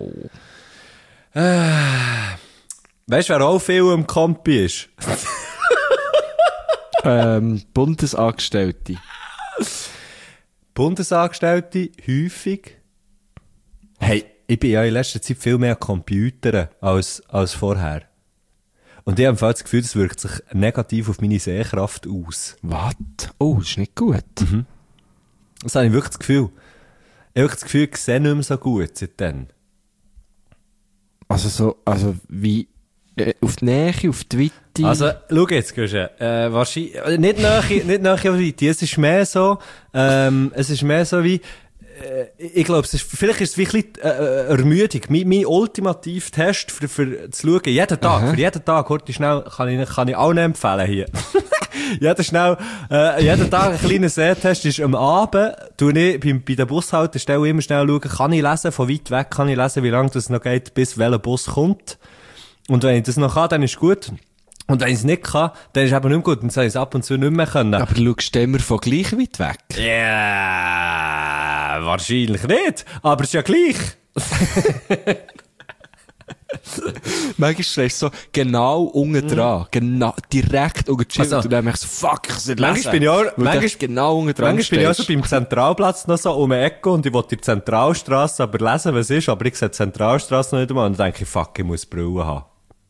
ja. Weißt du, wer auch viel im Kompi ist? ähm, Bundesangestellte. Bundesangestellte, häufig. Hey, ich bin ja in letzter Zeit viel mehr an Computern als, als vorher. Und ich habe im Fall das Gefühl, das wirkt sich negativ auf meine Sehkraft aus. Was? Oh, ist nicht gut. Das habe ich wirklich das Gefühl. Ich habe wirklich das Gefühl, ich sehe nicht mehr so gut seitdem. Also so, also wie, äh, auf die Nähe, auf die Weite. Also, schau jetzt, Guschen, äh, wahrscheinlich, äh, nicht nahe, nicht nahe auf die Weite. Es ist mehr so, ähm, es ist mehr so wie, äh, ich glaube, es ist, vielleicht ist es wie ein bisschen, äh, Ermüdung. Mein, mein Ultimativ-Test für, für zu schauen, jeden Tag, Aha. für jeden Tag, heute schnell, kann ich, kann ich auch nicht empfehlen hier. jeden schnell, äh, jeden Tag ein kleiner Sehtest ist am Abend, tu ich bei, bei der Bushaltestelle immer schnell schauen, kann ich lesen, von weit weg kann ich lesen, wie lange das noch geht, bis welcher Bus kommt. Und wenn ich das noch kann, dann ist gut. Und wenn ich es nicht kann, dann ist es eben nicht mehr gut. Dann soll ich es ab und zu nicht mehr können. Aber schaust du immer von gleich weit weg? Ja, wahrscheinlich nicht. Aber es ist ja gleich. Manchmal stehst du so genau unten dran. Genau, direkt unten dran. Also, und dann merkst du, fuck, ich soll manchmal lesen. bin ich auch- Weil du manchmal- echt genau unten dran Manchmal bin ich auch so stehst. beim Zentralplatz noch so um die Ecke und ich will die Zentralstrasse aber lesen, was ist, aber ich sehe die Zentralstrasse noch nicht einmal und dann denke ich, fuck, ich muss Brille haben.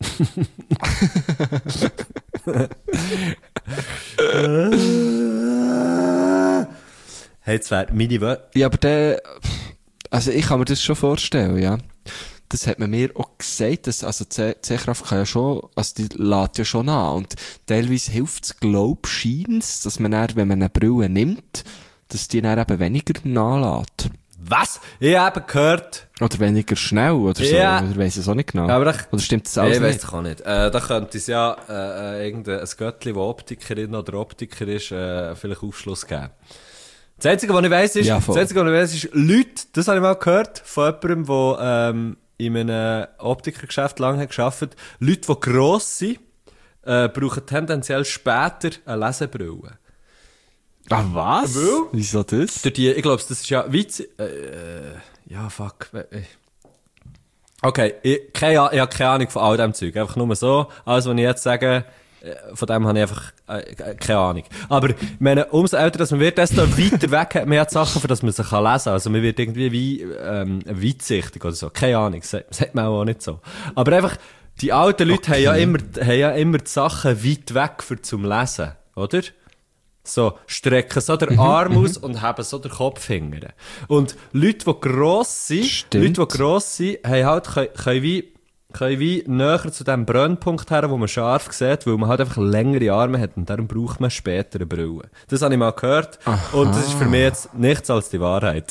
Hey, jetzt wäre meine Wö- Ja, aber der, also ich kann mir das schon vorstellen, ja. Das hat man mir auch gesagt, dass, also die Seh- Sehkraft kann ja schon, also die lädt ja schon an. Und teilweise hilft es, glaub, scheint's, dass man dann, wenn man eine Brille nimmt, dass die dann eben weniger nachlädt. Was? Ich habe gehört, Oder weniger schnell, oder so. Ja. Oder weiss ich es auch nicht genau. Aber ich- oder stimmt das alles ich weiss nicht? es auch nicht. Äh, da könnte es ja äh, äh, irgendein ein Göttli, das Optikerin oder Optiker ist, äh, vielleicht Aufschluss geben. Das Einzige, was ich weiss, ist, Ja, das voll. Einzige, was ich weiss, ist, Leute, das habe ich mal gehört, von jemandem, der ähm, in einem Optikergeschäft lange hat gearbeitet, Leute, die gross sind, äh, brauchen tendenziell später eine Lesebrille. Ah, was? Weil? Wieso das? Durch die, ich glaube, das ist ja Witz, äh, äh, ja, fuck, äh, okay, ich, keine, Ah- ich habe keine Ahnung von all dem Zeug, einfach nur so, alles, was ich jetzt sage, äh, von dem habe ich einfach äh, keine Ahnung. Aber, ich meine, umso älter dass man wird, desto weiter weg hat man ja die Sachen, für das man sie kann lesen. Also man wird irgendwie wie ähm, weitsichtig oder so, keine Ahnung, das sagt man auch nicht so. Aber einfach, die alten Leute haben ja immer, haben ja immer die Sachen weit weg für zum Lesen, oder? So, strecken so den Arm aus und haben so den Kopf hingern. Und Leute, die gross sind, Stimmt. Leute, die gross sind, haben halt, können, können wie, können wie näher zu dem Brennpunkt her, wo man scharf sieht, weil man halt einfach längere Arme hat und darum braucht man später eine Brille. Das habe ich mal gehört. Und das ist für mich jetzt nichts als die Wahrheit.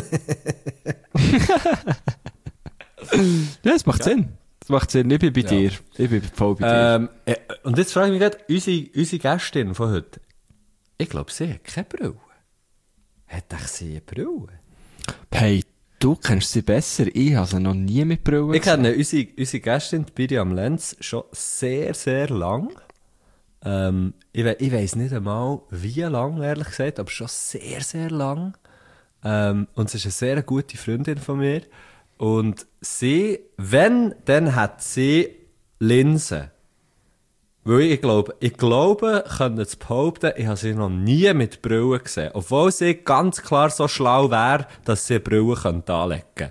Ja, das macht Sinn. Das macht Sinn. Ich bin bei Ja. dir. Ich bin voll bei dir. ähm, äh, und jetzt frage ich mich gerade, unsere, unsere Gästin von heute, ich glaube, sie hat keine Brille. Hat echt sie eine Brille? Hey, du kennst sie besser. Ich habe sie noch nie mit Brille Ich kenne unsere, unsere Gästin, die Miriam Lenz, schon sehr, sehr lang. Ähm, ich, we ich weiss nicht einmal, wie lang, ehrlich gesagt, aber schon sehr, sehr lang. Ähm, und sie ist eine sehr gute Freundin von mir. Und sie, wenn, dann hat sie Linsen. Weil ich glaube, ich glaube, können zu behaupten, ich habe sie noch nie mit Brille gesehen. Obwohl sie ganz klar so schlau wäre, dass sie eine Brille könnte anlegen könnte.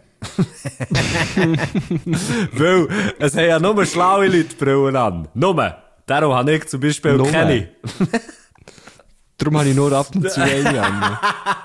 Weil es haben ja nur schlaue Leute Brillen an. Nur. Darum habe ich zum Beispiel Nur. keine. Darum habe ich nur ab und zu eine an.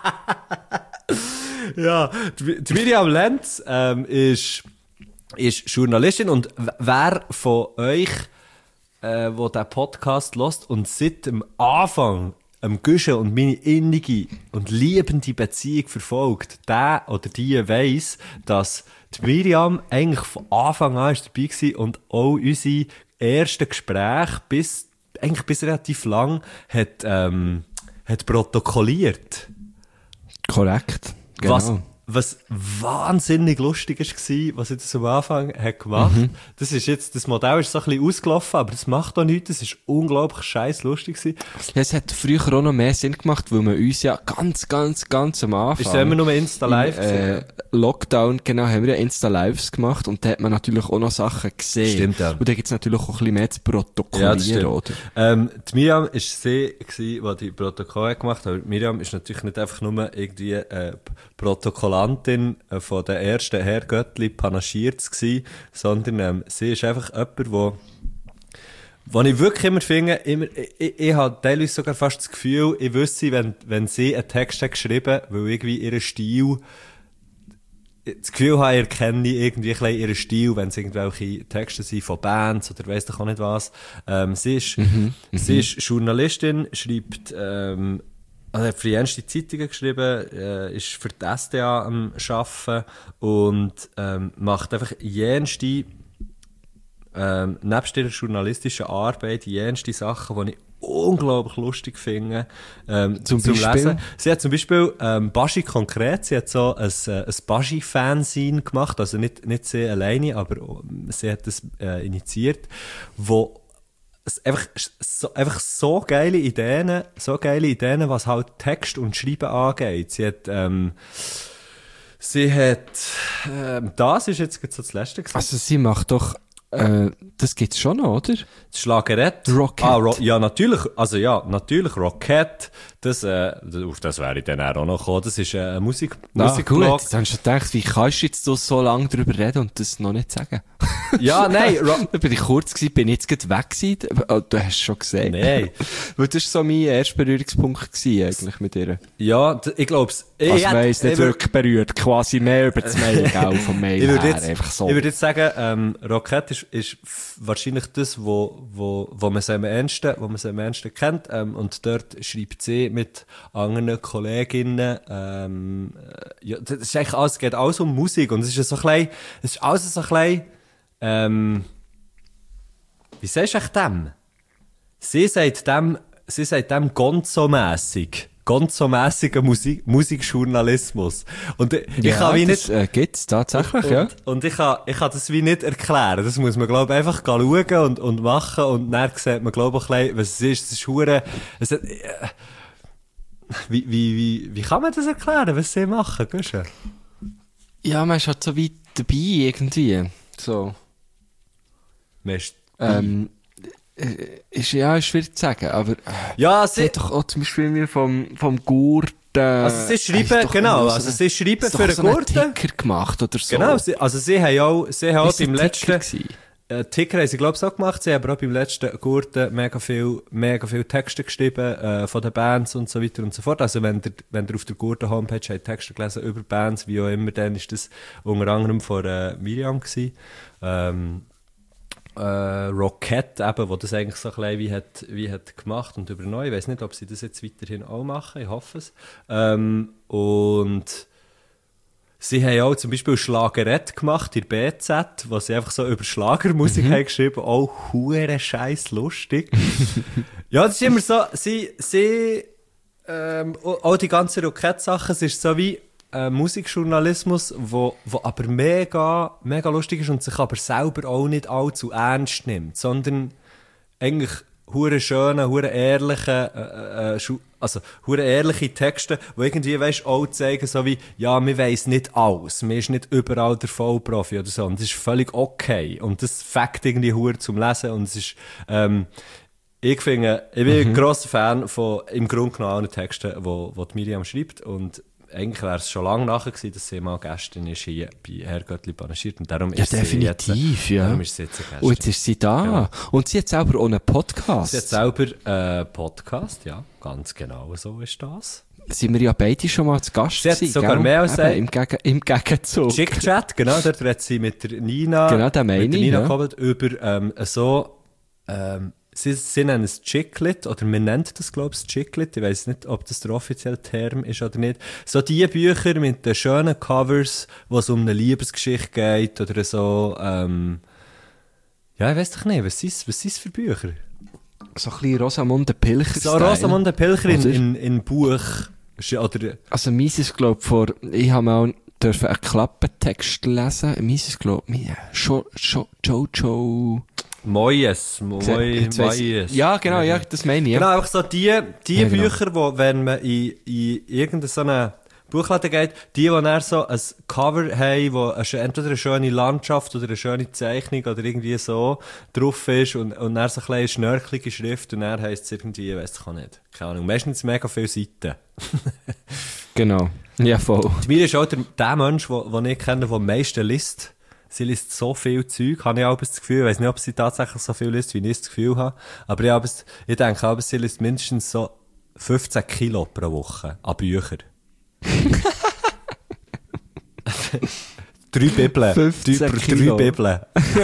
Ja, die, die Miriam Lenz ähm, ist, ist Journalistin und w- wer von euch, äh, wo den Podcast hört und seit dem Anfang am Guschen und meine innige und liebende Beziehung verfolgt, der oder die weiss, dass die Miriam eigentlich von Anfang an ist dabei war und auch unsere ersten Gespräche bis, eigentlich bis relativ lang hat, ähm, hat protokolliert. Korrekt. Genau. Was, was wahnsinnig lustig war, was sie das am Anfang hat gemacht. Mhm. Das ist jetzt, das Modell ist so ein bisschen ausgelaufen, aber das macht auch nichts. Das ist unglaublich scheiß lustig gewesen. Ja, es hat früher auch noch mehr Sinn gemacht, weil man uns ja ganz, ganz, ganz am Anfang... Ist immer nur Insta Live? Im, äh, Lockdown, genau, haben wir ja Insta Lives gemacht und da hat man natürlich auch noch Sachen gesehen. Stimmt, ja. Und da gibt es natürlich auch ein bisschen mehr zu protokollieren, Ja, oder? Ähm, die Miriam war sie, die die Protokolle gemacht hat. Aber Miriam ist natürlich nicht einfach nur irgendwie äh, Protokollantin von der ersten Herr Göttli panaschiert gewesen, sondern ähm, sie ist einfach jemand, wo wo ich wirklich immer finde, immer, ich, ich, ich habe teilweise sogar fast das Gefühl, ich wüsste, wenn, wenn sie einen Text hat geschrieben, weil irgendwie ihren Stil, das Gefühl habe, ich erkenne irgendwie ein bisschen ihren Stil, wenn es irgendwelche Texte sind von Bands oder weiss doch auch nicht was. Ähm, sie ist, Mhm, sie ist Journalistin, schreibt, ähm, also hat für die ernste Zeitungen geschrieben, äh, ist für die S D A am Arbeiten und ähm, macht einfach jenste, ähm, nebst ihrer journalistischen Arbeit, jenste Sachen, die ich unglaublich lustig finde, ähm, Zum zum Beispiel? Lesen. Sie hat zum Beispiel ähm, Baschi konkret, sie hat so ein, äh, ein Baschi-Fanzine gemacht, also nicht, nicht sie alleine, aber sie hat das äh, initiiert, wo es einfach so, einfach so geile Ideen, so geile Ideen, was halt Text und Schreiben angeht. Sie hat, ähm, sie hat, ähm, das ist jetzt so das Letzte gewesen. Also sie macht doch, äh, das gibt's schon noch, oder? Das Schlagerett. Rocket. Ah, Ro- ja, natürlich, also ja, natürlich Rocket. Das, äh, auf das wäre ich dann auch noch gekommen. Das ist äh, ein Musik, Ah, Musikblog. gut, jetzt hast du gedacht, wie kannst du jetzt so, so lange darüber reden und das noch nicht sagen? Ja, nein, Ro- Da bin ich kurz gewesen, bin jetzt gerade weg gewesen. Oh, du hast es schon gesehen. Nein. Weil das war so mein erster Berührungspunkt gewesen, eigentlich mit ihr. ja, d- ich glaub's. Ich, Also, hätt- man ist nicht ich würd- wirklich berührt, quasi mehr über das Mail, gell, vom Mail Ich würde her, jetzt, einfach so. ich würde jetzt sagen, ähm, Rocket ist, ist f- wahrscheinlich das, wo, wo, wo man sie am ernsten, wo man sie am ernsten kennt, ähm, und dort schreibt sie mit anderen Kolleginnen, ähm, äh, ja, das ist eigentlich alles, es geht alles um Musik, und es ist so ein bisschen, es ist alles so ein bisschen, ähm, wie sagst du echt dem? Sie sagt dem, sie sagt dem Gonzo-mässig. Gonzo-mässiger Musik, Musikjournalismus. Und ich, ich ja, kann wie das nicht, äh, gibt's tatsächlich, und, ja. und ich kann, ich kann das wie nicht erklären. Das muss man, glaube ich, einfach schauen und, und machen. Und dann sieht man, glaube ich, ein bisschen, was es ist. Es ist hure, es hat, äh, wie, wie, wie, wie kann man das erklären, was sie machen? Guschen? Ja, man ist halt so weit dabei, irgendwie. So. Mist. Ähm, äh, ist, ja, ist schwierig zu sagen, aber, äh, Ja, sie sie, hat doch auch zum Beispiel mir vom, vom Gurten, also sie schreiben, genau, also sie schreiben für einen so einen Gurten. Ticker gemacht oder so. Genau, sie, also sie haben auch, sie haben auch Ist es beim ein Ticker letzten, gewesen? äh, Ticker haben sie, glaube ich, auch gemacht. Sie haben aber auch beim letzten Gurten mega viel, mega viel Texte geschrieben, äh, von den Bands und so weiter und so fort. Also wenn ihr, wenn ihr auf der Gurten Homepage habt Texte gelesen über Bands, wie auch immer, dann ist das unter anderem von, äh, Miriam gewesen. Ähm, äh, Rocket eben, wo das eigentlich so ein bisschen wie hat, wie hat gemacht und übernommen. Ich weiss nicht, ob sie das jetzt weiterhin auch machen, ich hoffe es. Ähm, und sie haben auch zum Beispiel Schlagerett gemacht in der B Z, wo sie einfach so über Schlagermusik haben geschrieben, auch hure scheiß lustig. Ja, das ist immer so, sie, sie, ähm, auch die ganzen Rocket-Sachen, es ist so wie äh, Musikjournalismus, wo, wo aber mega, mega lustig ist und sich aber selber auch nicht allzu ernst nimmt, sondern eigentlich hure schöne, hure ehrliche, äh, äh, Schu- also hure ehrliche Texte, die irgendwie, weisst, auch zeigen, so wie, ja, man weiss nicht alles, man ist nicht überall der Vollprofi oder so, und das ist völlig okay, und das fängt irgendwie hure zum Lesen, und es ist, ähm, Ich finde, ich bin ein grosser Fan von im Grunde genommen allen Texten, wo, wo die Miriam schreibt. Und eigentlich wäre es schon lange nachher gewesen, dass sie mal Gästin ist hier bei Herr Göttli panaschiert. Und darum Ja, ist definitiv, sie jetzt, ja. Darum ist sie jetzt eine Gästin. Und jetzt ist sie da. Genau. Und sie hat selber auch einen Podcast. Sie hat selber einen Podcast, ja, ganz genau so ist das. Sind wir ja beide schon mal zu Gast Sie hat gewesen, sogar gell? mehr als Eben, ein- im, Gegen im Gegenzug. Chick-Chat, genau, dort redet sie mit der Nina, Genau, den meine mit der ich, Nina ja. Kobelt über ähm, so, ähm, sie, sie nennen es Chicklit, oder man nennt das, glaube ich, Chicklit, ich weiss nicht, ob das der offizielle Term ist oder nicht. So die Bücher mit den schönen Covers, wo es um eine Liebesgeschichte geht, oder so, ähm, ja, ich weiss doch nicht, was sind was sind's für Bücher? So ein bisschen Rosamunde Pilcher. So Rosamunde Pilcher in, Oder? in, in Buch, oder... Also meins ist, glaube ich, vor, ich habe mal dürfen einen Klappentext lesen. Meins ist, glaube ich, Jo- Jo- Jojo. Moyes, Moy, Jetzt weiss ich- Moyes. Ja, genau, ja, das meine ich. Genau, Ja. einfach so die, die Ja, genau. Bücher, wo, wenn man in, in irgendeine so eine Buchladen geht, die, die dann so ein Cover haben, wo eine, schö- entweder eine schöne Landschaft oder eine schöne Zeichnung oder irgendwie so drauf ist und, und dann so ein eine schnörkelige Schrift und dann heisst es irgendwie, ich weiss ich auch nicht. Keine Ahnung. Meistens mega viele Seiten. Genau. Ja, voll. Die Miri ist auch der, der Mensch, den ich kenne, der am meisten liest. Sie liest so viel Zeug, habe ich auch das Gefühl. Ich weiss nicht, ob sie tatsächlich so viel liest, wie ich das Gefühl habe. Aber ich, habe, ich denke auch, sie liest mindestens so fünfzehn Kilo pro Woche an Büchern. Drei Bibeln. fünfzehn drei, Kilo. drei Bibeln.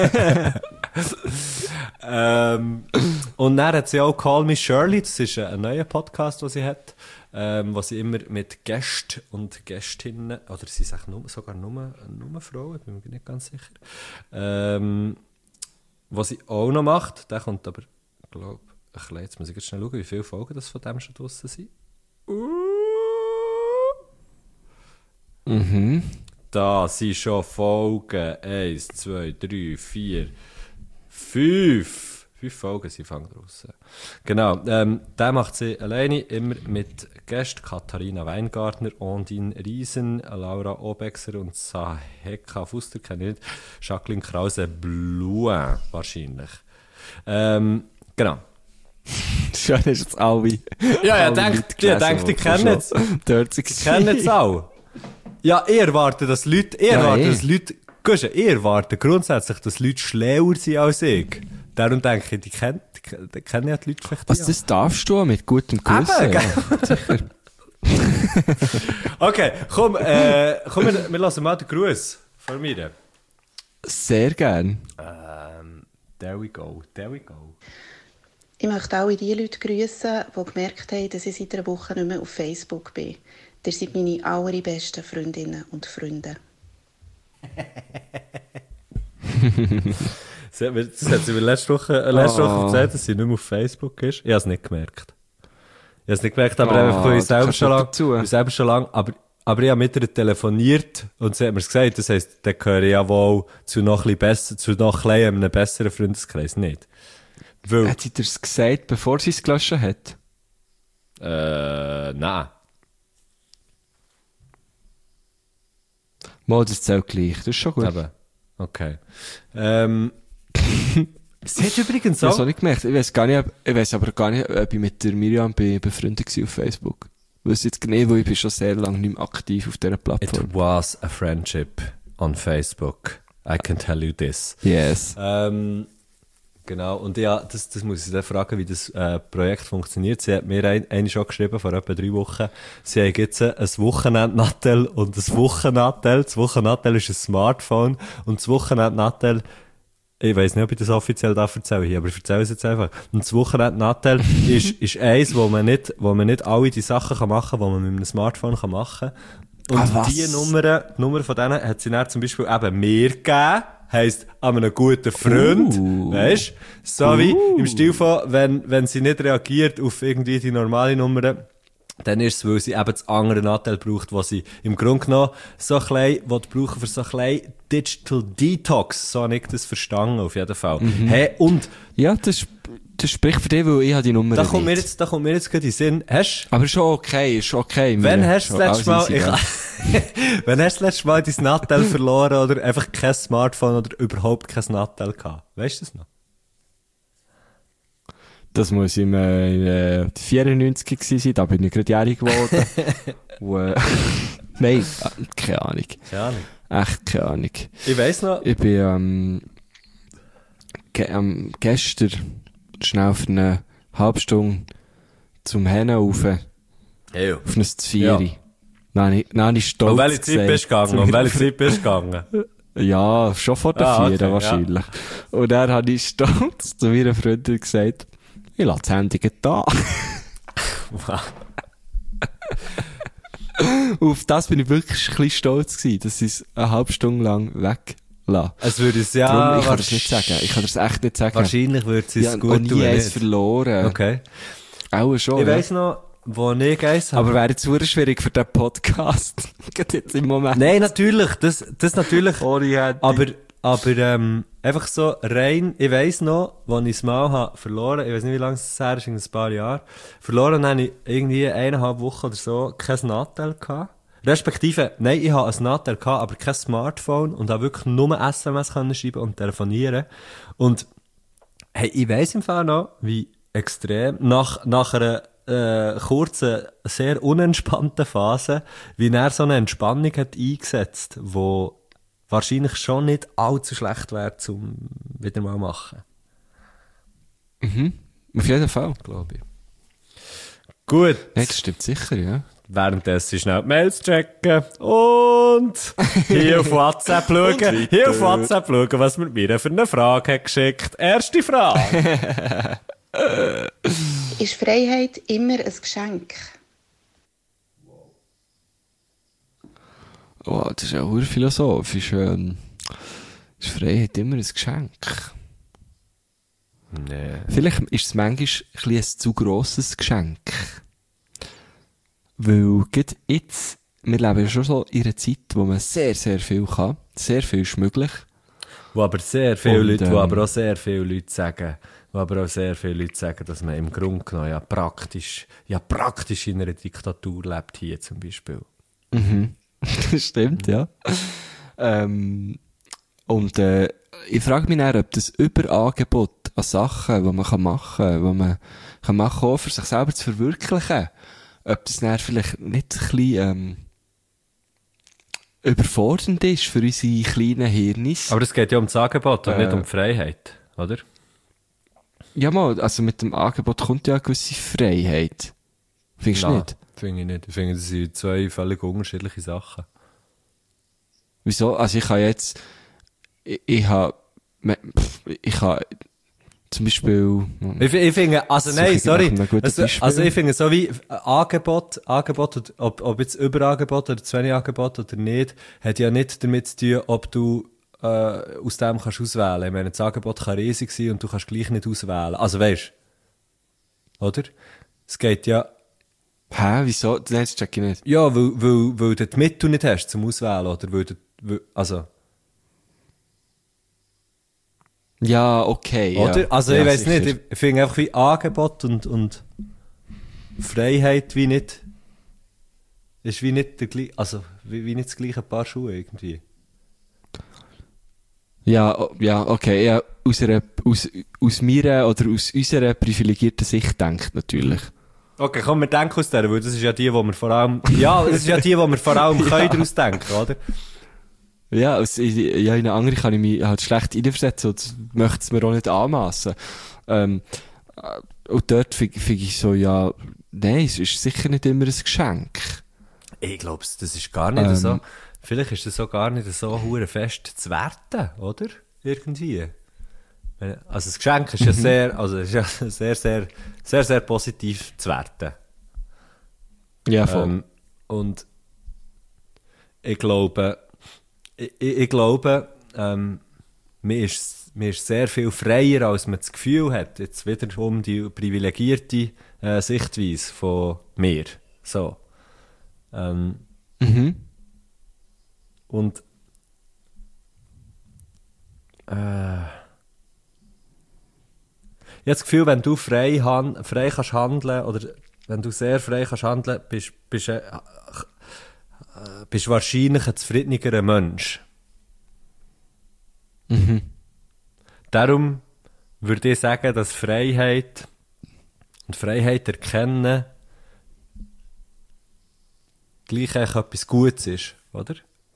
ähm, und dann hat sie auch Call Me Shirley, das ist ein neuer Podcast, den sie hat, ähm, wo sie immer mit Gästen und Gästinnen, oder sie sagt nur, sogar nur, nur Frauen, bin mir nicht ganz sicher, ähm, was sie auch noch macht, der kommt aber, ich glaube, jetzt muss ich jetzt schnell schauen, wie viele Folgen das von dem schon draussen sind. Mhm. Da sind schon Folgen eins, zwei, drei, vier, fünf. Fünf Folgen sind fangen draussen. Genau, ähm, der macht sie alleine, immer mit Gästen, Katharina Weingartner, Ondine Riesen, Laura Obexer und Saheka Fuster, kenne ich nicht, Jacqueline Krause-Blouin wahrscheinlich. Ähm, genau. Schön ist jetzt alle. Ja, ja, alle denkt, Leute ja, gelesen, denkt, die die kennen schon es. Dort Die kennen es auch. Ja, ich erwarte, dass Leute, ich Ja, erwarte, eh. dass Leute, Gusch, ich erwarte grundsätzlich, dass Leute schlauer sind als ich. Darum denke ich, die kennen, die, die kennen ja die Leute vielleicht Was, ja. das darfst du mit gutem Gewissen? Eben, ja. Okay, komm, äh, komm, wir, wir lassen mal den Gruß von mir. Sehr gern. Ähm, there we go, there we go. Ich möchte alle die Leute grüßen, die gemerkt haben, dass ich seit einer Woche nicht mehr auf Facebook bin. Ihr seid meine allerbesten Freundinnen und Freunde. Das hat, mir, das hat sie mir letzte Woche, äh, letzte Woche Oh. erzählt, dass sie nicht mehr auf Facebook ist. Ich habe es nicht gemerkt. Ich habe es nicht gemerkt, aber Oh, einfach von du ich selber kannst schon nicht lang, dazu. ich selber schon lang, aber, aber ich habe mit ihr telefoniert und sie hat mir gesagt, das heisst, dann gehöre ich ja wohl zu noch ein bisschen besser, zu noch ein bisschen einem besseren Freundeskreis, nicht? Weil, Hat sie dir das gesagt, bevor sie es gelöscht hat? äh, nein. Mal, das zählt gleich. Das ist schon gut. Eben. Okay. Ähm, sie hat übrigens Ich habe es auch auch, nicht gemerkt. Ich weiß gar nicht, ob- ich weiß aber gar nicht, ob ich mit der Miriam be- befreundet war auf Facebook. Ich weiß jetzt nicht, weil ich bin schon sehr lange nicht mehr aktiv auf dieser it Plattform. was a friendship on Facebook. I can tell you this. Yes. Ähm, genau, und ja, das, das muss ich dann fragen, wie das äh, Projekt funktioniert. Sie hat mir ein, eine schon geschrieben, vor etwa drei Wochen. Sie haben jetzt ein Wochenend-Nattel und ein Wochennattel. Das Wochennattel ist ein Smartphone und das Wochenend-Nattel, ich weiss nicht, ob ich das offiziell da erzähle hier, aber ich erzähle es jetzt einfach. Und das Wochenend-Nattel ist, ist eins, wo man nicht, wo man nicht alle die Sachen kann machen kann, die man mit einem Smartphone kann machen kann. Und Ah, was? die Nummern, die Nummer von denen hat sie dann zum Beispiel eben mir gegeben. Heisst, an einem guten Freund, Uh. weisst? So wie im Stil von, wenn, wenn sie nicht reagiert auf irgendwie die normale Nummer, dann ist es, weil sie eben das andere Nattel braucht, was sie im Grunde genommen so ein klein, was die brauchen für so ein klein Digital Detox. So habe ich das verstanden, auf jeden Fall. Hey, und Ja, das, das spricht für dich, weil ich habe die Nummer da kommt mir nicht. jetzt, da kommt mir jetzt gerade in den Sinn, hast Aber ist schon okay, ist schon okay. Wenn Wir- hast du schon das letzte Mal, alles easy, ich, ja. wenn hast du das letzte Mal dein Nattel verloren oder einfach kein Smartphone oder überhaupt kein Nattel gehabt? Weißt du das noch? Das muss im äh, vierundneunzig gewesen sein, da bin ich gerade jährig geworden. Und, äh, nein, äh, keine Ahnung. Keine Ahnung. Echt keine Ahnung. Ich weiss noch. Ich bin ähm, ge ähm, gestern schnell für eine halbe Stunde zum Hennen rauf, Hey. auf ein Zvieri. Ja. Dann habe ich, dann habe ich stolz Um welche Zeit bist du gegangen? Um welche Zeit bist du gegangen? Ja, schon vor der Ah, Vier okay, wahrscheinlich. Ja. Und dann habe ich stolz zu meiner Freundin gesagt, ich lasse das Handy gleich da. Wow. Auf das bin ich wirklich ein bisschen stolz gewesen, dass ich es eine halbe Stunde lang weglasse. Es würde es ja... Darum, ich kann das nicht sagen. Ich kann das echt nicht sagen. Wahrscheinlich würde es ja, gut und nie tun. eins nicht. verloren. Okay. Auch schon. Ich ja. weiss noch, wo ich eins habe. Aber wäre jetzt super schwierig für den Podcast. Gerade jetzt im Moment. Nein, natürlich. Das, das natürlich. Ohne Handy. Aber, aber, ähm, einfach so rein, ich weiss noch, wo ich es mal habe verloren, ich weiss nicht, wie lange es her ist, in ein paar Jahren, verloren habe ich irgendwie eineinhalb Wochen oder so kein Natel gehabt. Respektive, nein, ich habe ein Natel gehabt, aber kein Smartphone und habe wirklich nur S M S können schreiben und telefonieren. Und, hey, ich weiss im Fall noch, wie extrem, nach, nach einer, äh, kurzen, sehr unentspannten Phase, wie er so eine Entspannung hat eingesetzt, wo wahrscheinlich schon nicht allzu schlecht wäre, zum wieder mal machen. Mhm. Auf jeden Fall. Glaube ich. Gut. Nein, das stimmt sicher, ja. Währenddessen schnell die Mails checken und hier auf WhatsApp schauen. Hier auf WhatsApp schauen, was mir mir für eine Frage hat geschickt. Erste Frage. Ist Freiheit immer ein Geschenk? Oh, das ist ja auch philosophisch. Ähm, ist Freiheit immer ein Geschenk? Nee. Vielleicht ist es manchmal ein, bisschen ein zu grosses Geschenk. Weil gerade jetzt, wir leben ja schon so in einer Zeit, wo man sehr, sehr viel kann. Sehr viel ist möglich. Wo aber sehr viele Und, Leute, ähm, wo aber auch sehr viele Leute sagen, wo aber auch sehr viele Leute sagen, dass man im Grunde genommen ja praktisch, ja praktisch in einer Diktatur lebt, hier zum Beispiel. Mhm. Das stimmt, ja. ähm, und äh, ich frage mich dann, ob das Überangebot an Sachen, die man kann machen kann, die man kann machen kann, auch für sich selber zu verwirklichen, ob das dann vielleicht nicht ein bisschen ähm, überfordernd ist für unsere kleinen Hirnis. Aber es geht ja um das Angebot und Äh, nicht um die Freiheit, oder? Ja, mal, also mit dem Angebot kommt ja eine gewisse Freiheit. Findest du Nein, nicht? finde ich nicht. Ich finde, das sind zwei völlig unterschiedliche Sachen. Wieso? Also ich kann jetzt, ich, ich habe, ich habe zum Beispiel, Ich, ich finde, also Suche nein, ich sorry. nach einem guten Also, Beispiel. also ich finde, so wie Angebot, Angebot, ob, ob jetzt Überangebot oder zu wenig Angebot oder nicht, hat ja nicht damit zu tun, ob du äh, aus dem kannst auswählen. Ich meine, das Angebot kann riesig sein und du kannst gleich nicht auswählen. Also weißt du? Oder? Es geht ja... hä, wieso? Nein, das check ich nicht. Ja, weil, weil, weil du die Mittel nicht hast zum Auswählen, oder weil du... Weil, also... Ja, okay. Oder? Ja. Also ja, ich weiss sicher. nicht, ich finde einfach wie Angebot und, und Freiheit wie nicht... Ist wie nicht der gleiche... Also wie, wie nicht das gleiche Paar Schuhe irgendwie. Ja, o- ja, okay. Ja, aus, einer, aus, aus meiner oder aus unserer privilegierten Sicht denkt natürlich. Okay, komm, wir denken aus der, weil das ist ja die, wo wir vor allem... Ja, das ist ja die, wo wir vor allem können daraus denken, oder? Ja, aus, ja, in eine andere kann ich mich halt schlecht reinversetzen und möchte es mir auch nicht anmassen. Ähm, äh, und dort finde find ich so, ja, nein, es ist sicher nicht immer ein Geschenk. Ich glaube, das ist gar nicht Ähm. so... Vielleicht ist das so gar nicht so hure fest zu werten, oder? Irgendwie. Wenn- Also das Geschenk ist ja sehr, also ist ja sehr, sehr, sehr, sehr positiv zu werten. Ja, voll. Ähm, und ich glaube, ich, ich ich glaube, ähm, mir ist, mir ist sehr viel freier, als man das Gefühl hat. Jetzt wiederum die privilegierte äh, Sichtweise von mir. So. Ähm, Mhm. und äh, ich habe das Gefühl, wenn du frei, han frei kannst handeln, oder wenn du sehr frei kannst handeln, bist bist, äh, äh, bist wahrscheinlich ein zufriedenerer Mensch. Mhm. Darum würde ich sagen, dass Freiheit und Freiheit erkennen gleich eigentlich etwas Gutes ist, oder?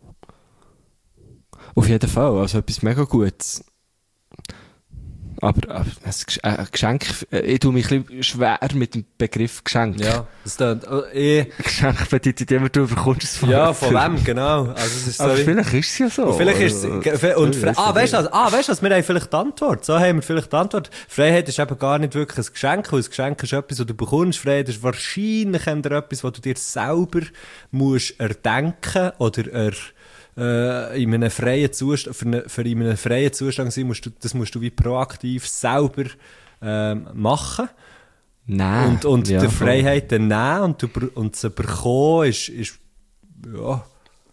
Auf jeden Fall, also etwas mega Gutes. Aber, aber ein Gesch- äh, ein Geschenk, äh, ich tue mich ein bisschen schwer mit dem Begriff Geschenk. Ja, das dann, eh, Geschenk bedeutet immer, du bekommst es von ja, von wem, genau. Also, es ist so Aber wie- vielleicht ist es ja so. Und vielleicht ist Also, es, und, ja, ah, ist weißt du, ja was, ah, weißt du, was, wir haben vielleicht die Antwort. So haben wir vielleicht die Antwort. Freiheit ist eben gar nicht wirklich ein Geschenk, weil ein Geschenk ist etwas, was du bekommst. Freiheit ist wahrscheinlich eher etwas, was du dir selber musst erdenken oder er, äh, in einem freien Zustand, für, eine, für in einem freien Zustand sein, musst du, das musst du wie proaktiv selber, ähm, machen. Nein. Und, und ja, die voll. Freiheit dann nehmen und, über- und sie bekommen ist, ist, ja.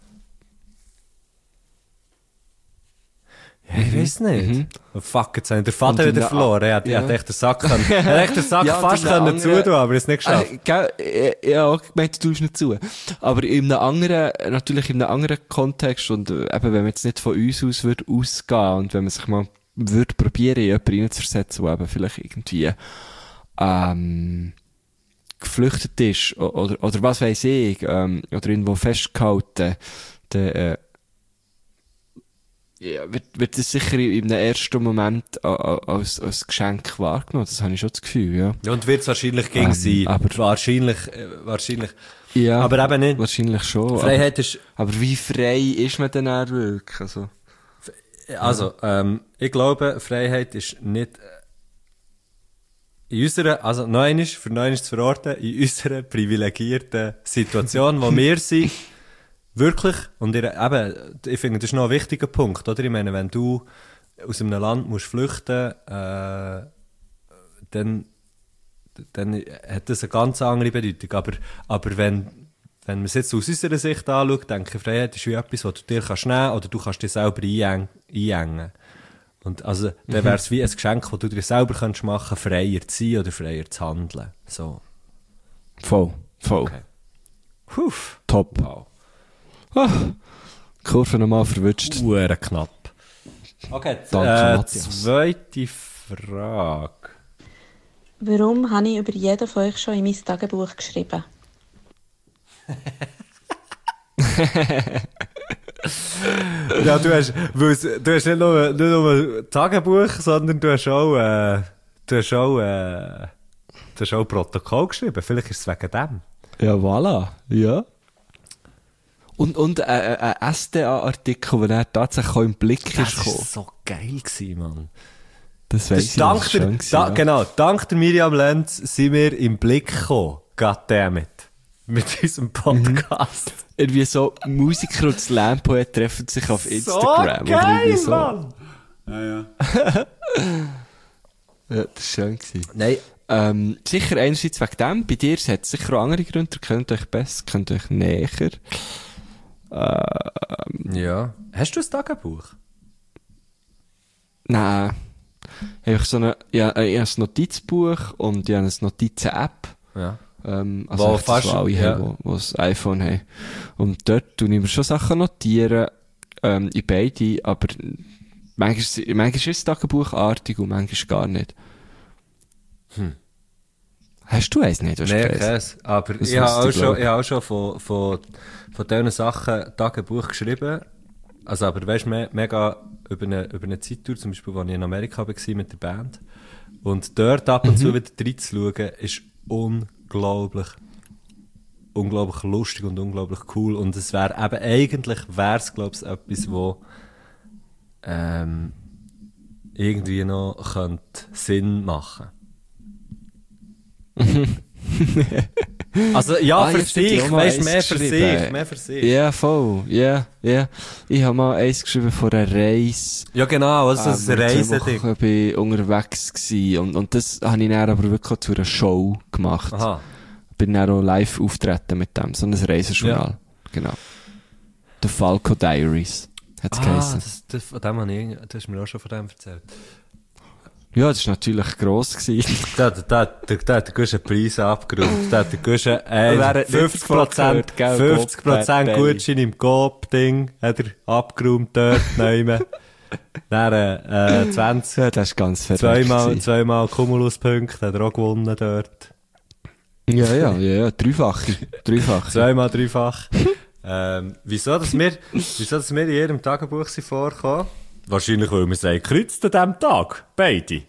Ja, ich weiß nicht. Mhm. Oh, fuck, jetzt habe ich den Faden Und in wieder der verloren. Er hat, ja. er hat echt den Sack, können, er hat echt den Sack Ja, und fast in der können anderen- zutun, aber er hat es nicht geschafft. Äh, gell, äh, ja, ich meinte, du tust nicht zu. Aber in einem anderen, natürlich in einem anderen Kontext und äh, eben, wenn man jetzt nicht von uns aus würde ausgehen und wenn man sich mal würde probieren, in jemanden reinzuversetzen, der eben vielleicht irgendwie, ähm, geflüchtet ist, o- oder, oder was weiss ich, ähm, oder irgendwo festgehalten, dann, äh, ja, wird, wird das sicher in einem ersten Moment a- a- als, als Geschenk wahrgenommen. Das habe ich schon das Gefühl, ja. Ja, und wird es wahrscheinlich gegen Ähm, sein. aber- wahrscheinlich, äh, wahrscheinlich. Ja, Aber eben nicht. wahrscheinlich schon. Freiheit ist, Aber, aber wie frei ist man denn auch wirklich? Also, also, ähm, ich glaube, Freiheit ist nicht, äh, in unserer, also, noch einmal, für noch einmal zu verorten, in unserer privilegierten Situation, wo wir sind, wirklich, und ihr, eben, ich finde, das ist noch ein wichtiger Punkt, oder? Ich meine, wenn du aus einem Land musst flüchten, äh, dann, dann hat das eine ganz andere Bedeutung. Aber, aber wenn, wenn man es jetzt aus unserer Sicht anschaut, denke ich, Freiheit ist wie etwas, was du dir kannst nehmen oder du kannst dir selber eineng- einengen. Und also, dann wäre es wie ein Geschenk, das du dir selber kannst machen, freier zu sein oder freier zu handeln. So. voll, voll. Okay. Huf. Top. Wow. Ah, Kurve nochmal verwünscht. Uhren knapp. Okay, Danke, äh, Matthias. zweite Frage. Warum habe ich über jeden von euch schon in mein Tagebuch geschrieben? Ja, du hast, weil's- du hast nicht nur, nicht nur ein Tagebuch, sondern du hast auch, äh, du hast auch, äh, du hast auch ein Protokoll geschrieben. Vielleicht ist es wegen dem. Ja, voilà. Ja. Und, und äh, äh, ein S D A-Artikel, der dann tatsächlich auch im Blick ist Das gekommen. war so geil gewesen, Mann. Das Das weiss ist ich, dank das ist der, schön gewesen, da, ja. genau, dank der Miriam Lenz sind wir im Blick gekommen. Goddammit. Mit unserem Podcast. Irgendwie so Musiker und Slam-Poet treffen sich auf Instagram. So oder geil, irgendwie so. Mann! Ja, das war schön gewesen. Nein. Ähm, sicher einerseits wegen dem, bei dir hat es sicher auch andere Gründe, ihr kennt euch besser, kennt euch näher. Ähm, Ja. Hast du ein Tagebuch? nein. Einfach so eine, ja, ich habe ein Notizbuch und ich habe eine Notizen-App. Ja. Ähm, Wo also echt, das, fast- was alle ja. haben, die das iPhone haben. Und dort tue ich mir schon Sachen notieren, ähm, in beide, aber manchmal, ist- manchmal ist es tagebuchartig und manchmal gar nicht. Hm. Hast du eins nicht? Hast du Nein, eins? keins. Aber Das ich habe wüsste auch ich, schon, glaub. ich habe auch schon von, von, von diesen Sachen Tagebuch geschrieben. Also, aber weißt du, me mega über eine, über eine Zeittour, zum Beispiel, als ich in Amerika war mit der Band. Und dort ab und zu wieder reinzuschauen, ist unglaublich, unglaublich lustig und unglaublich cool. Und es wäre eben, eigentlich wäre es, glaube ich, etwas, wo, ähm, irgendwie noch könnte Sinn machen. Also, ja, Ah, für jetzt hätte ich sich, auch mal weißt du, eins mehr für geschrieben. sich, mehr für sich. Ja, voll, ja, ja. Ich habe mal eins geschrieben von einer Reise. Ja, genau, also das Ähm, ist ein zwei Reiseding. Wochen bin ich unterwegs gewesen. Und, und das habe ich dann aber wirklich zu einer Show gemacht. Aha. Bin dann auch live auftreten mit dem, so ein Reisejournal. Genau. The Falco Diaries hat es Ah, geheißen. das, das, von dem habe ich, das hast du mir auch schon von dem erzählt. Ja, das war natürlich gross gewesen. Da, da, da, da, da hat der Guschen Preis abgeräumt. Da hat der Guschen, äh, Wer hat nicht fünfzig davon Prozent, gehört, gell? fünfzig Prozent Coop, Bad Gutschein im Coop-Ding, hat er abgeräumt dort, nehmen. Dann, äh, zwanzig. Ja, das ist ganz verrückt. Zweimal, zweimal Cumulus-Punkte hat er auch gewonnen dort. Ja, ja, ja, ja, dreifache. Dreifache. Zweimal dreifach. ähm, wieso, dass wir, wieso, dass wir in ihrem Tagebuch sind vorgekommen? Wahrscheinlich, weil wir es gekreuzt an diesem Tag. Beide.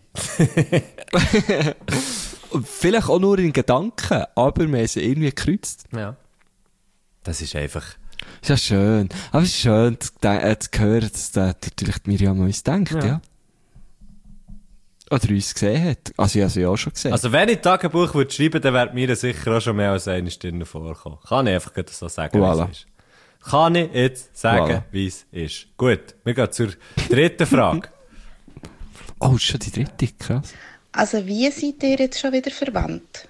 Vielleicht auch nur in Gedanken, aber wir haben sie irgendwie gekreuzt. Ja. Das ist einfach... Ist ja schön. Aber es ist schön zu, äh, zu hören, dass da natürlich die Miriam an uns denkt, ja. ja. Oder uns gesehen hat. Also ich habe sie auch schon gesehen. Also wenn ich Tagebuch würde schreiben, dann wäre mir sicher auch schon mehr als eine Stunde vorkommen. Kann ich einfach so sagen, voilà. wie es ist. Kann ich jetzt sagen, Voilà. wie es ist. Gut, wir gehen zur dritten Frage. Oh, schon die dritte, krass. Also wie seid ihr jetzt schon wieder verwandt?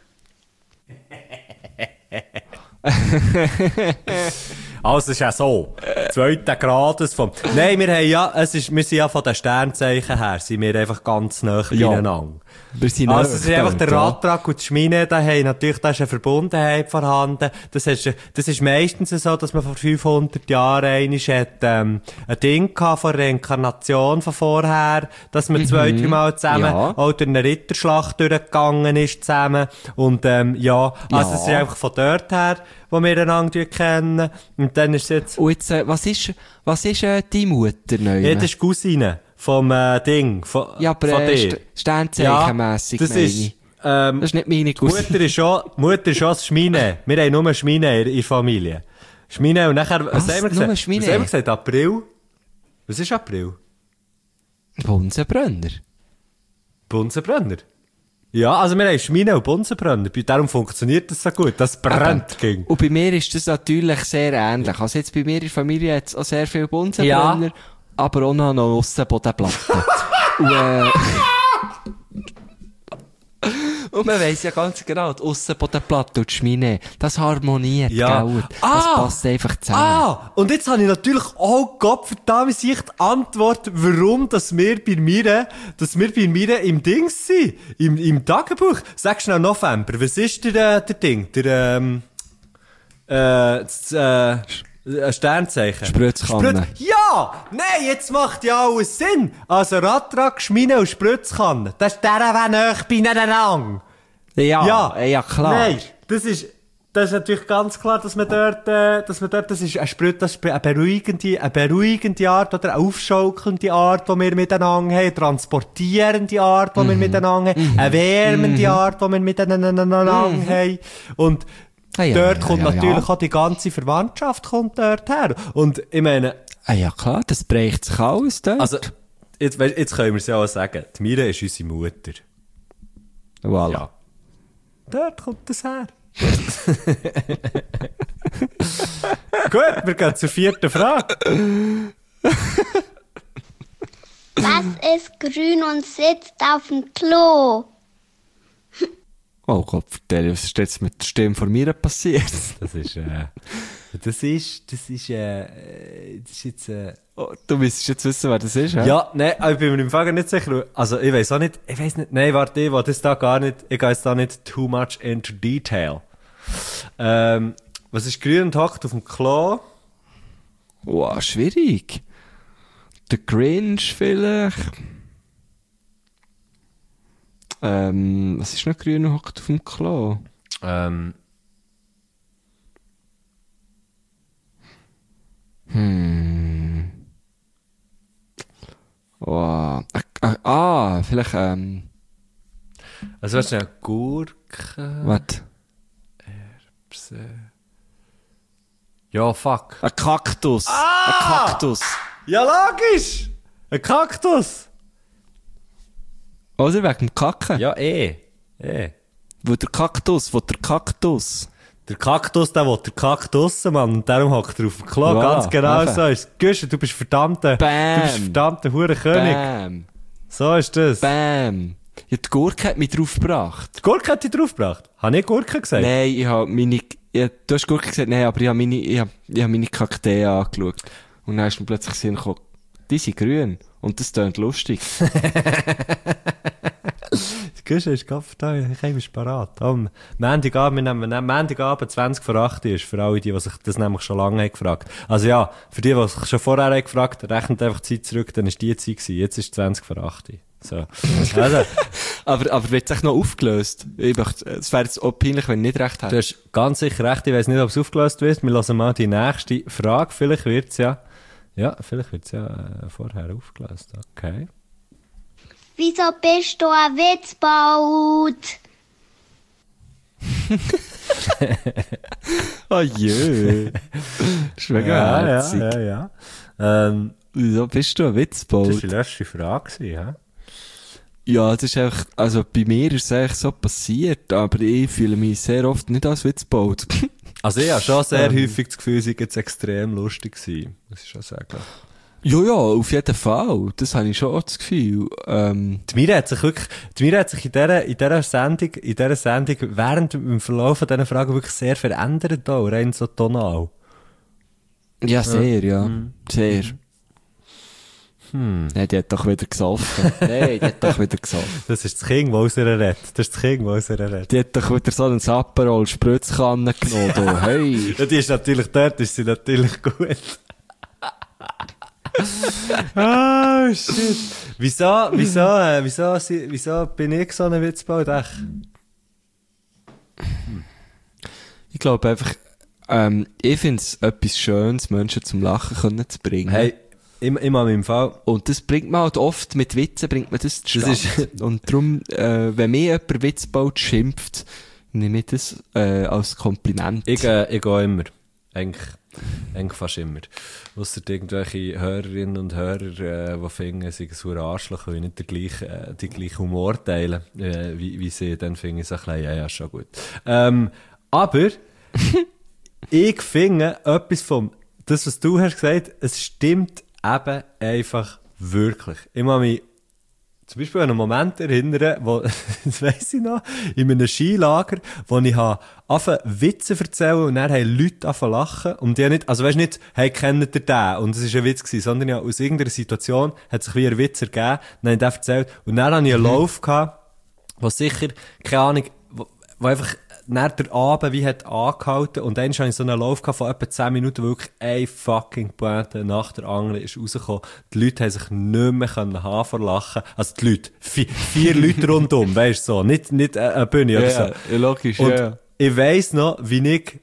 Also, es ist ja so. Zweiter Grades vom... Nein, wir haben ja, es ist, wir sind ja von den Sternzeichen her, sind wir einfach ganz nah Ja. beieinander. Wir sind Also, es ist einfach der ja. Radtrag und die Schmine, da haben natürlich, da ist eine Verbundenheit vorhanden. Das ist, das ist meistens so, dass man vor fünfhundert Jahren einmal hat, ähm, ein Ding gehabt von Reinkarnation von vorher, dass man zwei, dreimal zusammen Ja. auch durch eine Ritterschlacht durchgegangen ist zusammen. Und, ähm, ja, also, Ja. es ist einfach von dort her, wo wir einander kennen. Und dann ist es jetzt, Und jetzt, äh, was ist, was ist, äh, die Mutter neu? ja, das ist Cousine vom, äh, Ding, von, Ja, aber, von äh, dir. St- Sternzeichenmässig, das meine ist, ich. ähm, Das ist nicht meine die Cousine. Mutter ist schon, die Mutter ist schon das Schmine. Wir haben nur Schmine in in der Familie. Schmine und nachher, was, Was? haben wir Nur gesagt? Schmine? Was haben wir gesagt? April? Was ist April? Bunsenbrenner. Bunsenbrenner. Ja, also wir haben Schmine und Bunsenbrenner. Darum funktioniert das so gut. Das brennt ging. Und bei mir ist das natürlich sehr ähnlich. Also jetzt bei mir in der Familie hat es auch sehr viele Bunsenbrenner, Ja. aber auch noch eine Aussenbodenplatte. und, äh, und man weiss ja ganz genau, die Aussenbodenplatte und die Schmine, das harmoniert, Ja. gell? Ah. Das passt einfach zusammen. Ah, und jetzt habe ich natürlich auch Gott verdammt sich die Antwort, warum dass wir bei mir, dass wir bei mir im Ding sind, im, im Tagebuch. Sag schnell November, was ist der, äh, der Ding, der, ähm, äh, das, äh, ein Sternzeichen. Spritzkanne. Sprütz- ja! Nein, jetzt macht ja alles Sinn. Also Radtrag, Schmine und Spritzkanne. Das ist der, der näher beieinander. Ja, Ja, ja, ja klar. Nein, das ist, das ist natürlich ganz klar, dass man dort, äh, dass man dort, das ist ein Sprit, das ist eine beruhigende, eine beruhigende Art oder eine aufschaukelnde Art, die wir miteinander haben, transportierende Art, die wir miteinander haben, eine wärmende Art, die wir miteinander haben. Und Ah ja, dort ja, kommt ja, natürlich ja. auch die ganze Verwandtschaft kommt dort her. Und ich meine, Ah ja, klar, das bricht sich alles dort. also, jetzt, weisst, jetzt können wir es ja auch sagen, die Mira ist unsere Mutter. voilà. Ja. Dort kommt das her. Gut, wir gehen zur vierten Frage. Was ist grün und sitzt auf dem Klo? Oh Gott, vertell, was ist jetzt mit der Stimme von mir passiert? Das ist, äh, das ist, das ist, äh, das ist jetzt, äh, Oh, du müsstest jetzt wissen, wer das ist, hä? ja, nein, aber ich bin mir im Fall nicht sicher. Also, ich weiss auch nicht, ich weiss nicht, nein, warte, ich will das da gar nicht, ich gehe jetzt da nicht too much into detail. Ähm, was ist grün und hockt auf dem Klo? Wow, schwierig. Der Grinch vielleicht. Ähm, was ist noch grün und hockt auf dem Klo? Ähm, Hm. Wow. Ah, ah, ah, vielleicht, ähm, also, was ist eine Gurke? warte. Ja, fuck. Ein Kaktus. Ah! Ein Kaktus. Ja, logisch! Ein Kaktus! Oder wegen dem Kacken? Ja, eh. Eh. Wo der Kaktus, wo der Kaktus. Der Kaktus, der will der Kaktus, Mann. Und darum hockt er auf dem Klo. Voilà, Ganz genau eben. so ist es. Güsche, du bist verdammter, Bam. du bist verdammter Hurenkönig. Bam. So ist das. Bam. Ja, die Gurke hat mich draufgebracht. Die Gurke hat dich draufgebracht. Habe ich Gurke gesagt? Nein, ich habe meine, ja, du hast Gurke gesagt, nein, aber ich habe meine, ich habe, ich habe meine Kakteen angeschaut. Und dann ist mir plötzlich Sinn gekommen, die sind grün. Und das klingt lustig. Guschen ist gerade da, ich habe es parat. Oh, Montagabend, wir nehmen, wir nehmen Montagabend zwanzig vor acht ist, für alle die, die sich das nämlich schon lange haben gefragt. Also ja, für die, die sich schon vorher haben gefragt, rechnet einfach die Zeit zurück, dann ist die Zeit gewesen. Jetzt ist zwanzig vor acht. So. Also. aber, aber wird es echt noch aufgelöst? Ich möchte, es wäre jetzt auch peinlich, wenn ich nicht recht hätte. Du hast ganz sicher recht, ich weiss nicht, ob es aufgelöst wird. Wir hören mal die nächste Frage. Vielleicht wird es ja, ja, vielleicht wird es ja äh, vorher aufgelöst. Okay. Wieso bist du ein Witzbold? Oh je. Das ist mega Ja, herzig. ja, ja, ja. Ähm, Wieso bist du ein Witzbold? das war die letzte Frage, ja? Ja, das ist einfach, also bei mir ist es eigentlich so passiert, aber ich fühle mich sehr oft nicht als Witzbold. Also ich habe schon sehr ähm. häufig das Gefühl, sie jetzt extrem lustig gewesen, muss ich schon sagen. Ja, ja, auf jeden Fall. Das habe ich schon auch das Gefühl. Ähm, die Mira hat sich wirklich, die Mira hat sich in dieser, in dieser Sendung, in dieser Sendung während dem Verlauf dieser Fragen wirklich sehr verändert, auch, rein so tonal. Ja, sehr, ja. Mhm. Sehr. Hm. Nein, die hat doch wieder gesoffen. Nein, die hat doch wieder gesoffen. Das ist das Kind, das aus ihr redet. Das ist das Kind, das aus ihr redet. Die hat doch wieder so einen Aperol Spritzkanne genommen, da. Hey. Ja, die ist natürlich dort, ist sie natürlich gut. Oh, shit. Wieso, wieso, äh, wieso, wieso bin ich so ein Witzbold? Ich glaube einfach, ähm, ich finde es etwas Schönes, Menschen zum Lachen können zu bringen. Hey, immer, immer im Fall. Und das bringt man halt oft, mit Witzen bringt man das zustande. Das ist und darum, äh, wenn mir jemand Witzbold schimpft, nehme ich das äh, als Kompliment. Ich, äh, ich gehe immer. Eigentlich, eigentlich fast immer. Ausser irgendwelche Hörerinnen und Hörer, äh, die finden, sie sind ein Arschloch, weil ich nicht den gleichen, äh, die gleichen Humor teilen, äh, wie, wie sie, dann finde ich es ein bisschen, ja, ja, schon gut. Ähm, aber, ich finde etwas vom, das, was du hast gesagt, es stimmt eben einfach wirklich. Ich muss mich zum Beispiel an einen Moment erinnern, wo, das weiss ich noch, in einem Skilager, wo ich angefangen Witze erzählen und dann haben Leute angefangen lachen und die haben nicht, also weisst nicht, hey, kennt ihr den? Und es war ein Witz gewesen, sondern ja, aus irgendeiner Situation hat sich wie ein Witz ergeben, dann habe ich den erzählt und dann hatte ich einen mhm. Lauf gehabt, wo sicher, keine Ahnung, wo, wo einfach nach der Abend wie hat angehalten und dann hatte ich so einen Lauf von etwa zehn Minuten, wo wirklich eine fucking Pointe nach der anderen ist rausgekommen. Die Leute haben sich nicht mehr können haben vor Lachen. Also die Leute, vier, vier Leute rundum, weisst du so, nicht, nicht eine Bühne oder ja, so. Ja, logisch, und ja. Ich weiss noch, wie ich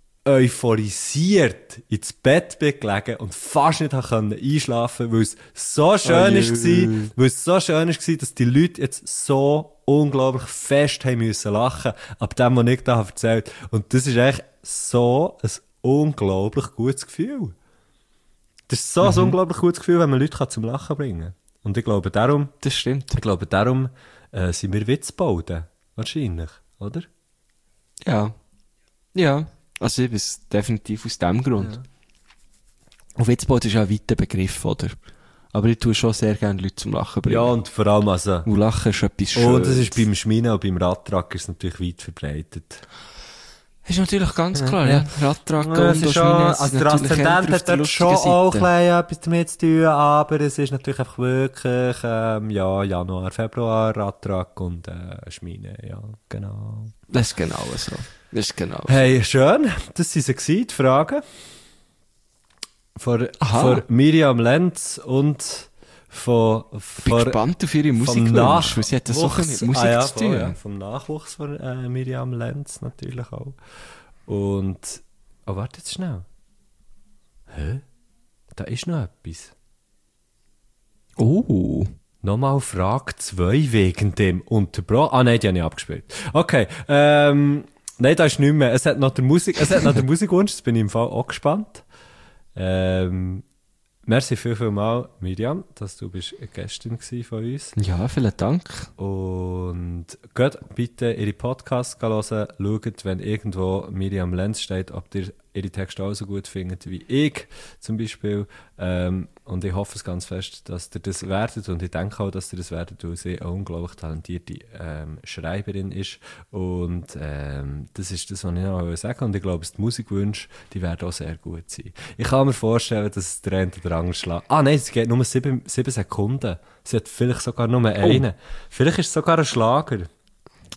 euphorisiert ins Bett bin gelegen und fast nicht konnte einschlafen, weil es so schön oh, war, weil es so schön war, dass die Leute jetzt so unglaublich fest haben müssen lachen, ab dem, was ich da habe erzählt. Und das ist echt so ein unglaublich gutes Gefühl. Das ist so mhm. ein unglaublich gutes Gefühl, wenn man Leute zum Lachen bringen kann. Und ich glaube darum, das stimmt. Ich glaube darum, äh, sind wir Witzbolden. Wahrscheinlich, oder? Ja. Ja. Also ich bin definitiv aus dem Grund. Ja. Und Witzbold ist ja ein weiter Begriff, oder? Aber ich tue schon sehr gerne Leute zum Lachen bringen. Ja, und vor allem also... Und Lachen ist etwas Schönes. Und das ist beim Schminen und beim Radtrack ist natürlich weit verbreitet. Das ist natürlich ganz klar, ja. ja. Radtrack ja, und Schminen also der Aszendent hat dort schon auch etwas damit zu tun, aber es ist natürlich einfach wirklich ähm, ja, Januar, Februar, Radtrack und äh, Schminen, ja, genau. Das ist genau so. Das ist genau so. Hey, schön, das waren sie, die Fragen. Von, von Miriam Lenz und von, von... Ich bin gespannt auf ihre Musikwunsch, weil sie hat so viel mit Musik ah, ja, zu tun. Voll, ja. Vom Nachwuchs von äh, Miriam Lenz natürlich auch. Und... Oh, warte jetzt schnell. Hä? Da ist noch etwas. Oh. Nochmal Frage zwei wegen dem Unterbrochen. Ah nein, die habe ich abgespielt. Okay, ähm... Nein, da ist nicht mehr. Es hat noch der Musik, es hat noch der Musikwunsch, das bin ich im Fall auch gespannt. Ähm, merci viel, viel mal, Miriam, dass du bist eine Gästin von uns. Ja, vielen Dank. Und geht bitte ihre Podcasts hören, schaut, wenn irgendwo Miriam Lenz steht, ob ihr ihre Texte auch so gut findet wie ich zum Beispiel. Ähm, und ich hoffe es ganz fest, dass ihr das werdet und ich denke auch, dass ihr das werdet, weil sie eine unglaublich talentierte ähm, Schreiberin ist und ähm, das ist das, was ich noch sagen will. Und ich glaube, die Musikwünsche, die werden auch sehr gut sein. Ich kann mir vorstellen, dass es der eine oder andere Schlag... Ah nein, es geht nur sieben, sieben Sekunden. Sie hat vielleicht sogar nur einen. Oh. Vielleicht ist es sogar ein Schlager.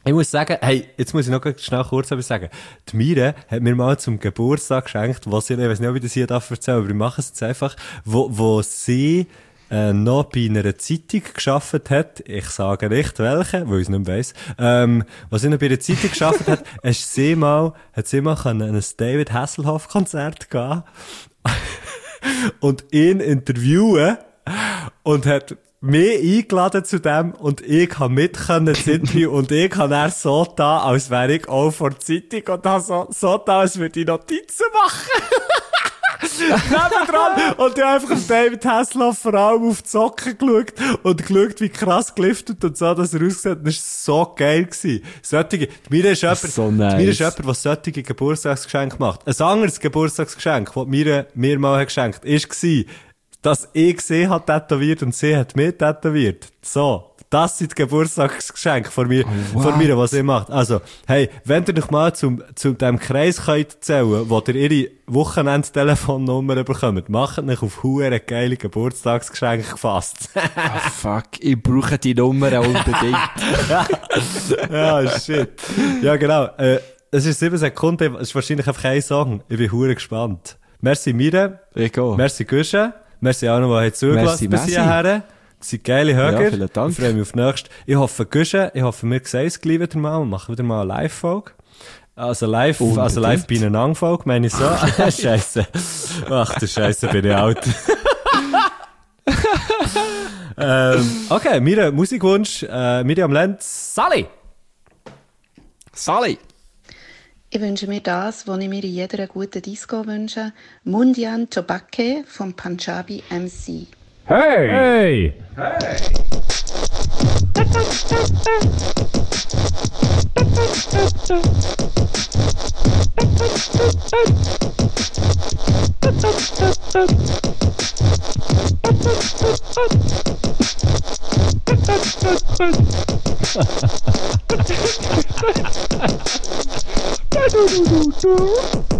Ich muss sagen, hey, jetzt muss ich noch ganz schnell kurz etwas sagen. Die Mire hat mir mal zum Geburtstag geschenkt, was ich, ich weiß nicht, ob ich das hier darf erzählen, aber ich mache es jetzt einfach, wo, wo sie, äh, noch bei einer Zeitung gearbeitet hat, ich sage nicht welche, weil ich es nicht weiss, ähm, was sie noch bei einer Zeitung gearbeitet hat, ist sie mal, hat sie mal an ein David Hasselhoff-Konzert gehen und ihn interviewen und hat mich eingeladen zu dem und ich kann mit können ins Interview und ich kann er so da, als wäre ich auch vor der Zeitung und habe so, so da, als würde ich Notizen machen. Nebendran. Und ich habe einfach auf David Hasselhoff vor allem auf die Socken geschaut und geschaut, wie krass geliftet und so, dass er ausgesehen hat. Das war so geil gewesen. Solche, mir ist jemand, so nice. mir ist jemand, der solche Geburtstagsgeschenke macht. Ein anderes Geburtstagsgeschenk, das mir, mir mal hat geschenkt, war, dass ich sie hat tätowiert und sie hat mich tätowiert. So. Das sind die Geburtstagsgeschenke von mir, oh, von mir, was ihr macht. Also, hey, wenn ihr noch mal zum, zu dem Kreis könnt zählen, wo ihr ihre Wochenend-Telefonnummer bekommt, macht euch auf hure geile Geburtstagsgeschenke gefasst. Ah, fuck, ich brauche die Nummer unbedingt. Ja, shit. Ja, genau. Äh, es ist sieben Sekunden, es ist wahrscheinlich einfach ein Song. Ich bin hure gespannt. Merci Mire. Ich auch. Merci Gusche. Merci auch noch, die zugelassen bis hierher. Das sind geile Hörer. Ja, vielen Dank. Ich freue mich auf nächstes. Ich hoffe, Gusche, ich hoffe, wir sehen es gleich wieder mal und machen wieder mal eine Live-Folge. Also live, Unbedingt. also live bei einer Angfolge, meine ich so. Scheisse. Ach du Scheisse, bin ich alt. ähm, okay, mein Musikwunsch, äh, Miriam Lenz, Sally! Sally! Ich wünsche mir das, was ich mir in jeder guten Disco wünsche. Mundian Tobacco vom Punjabi M C. Hey! Hey! Hey!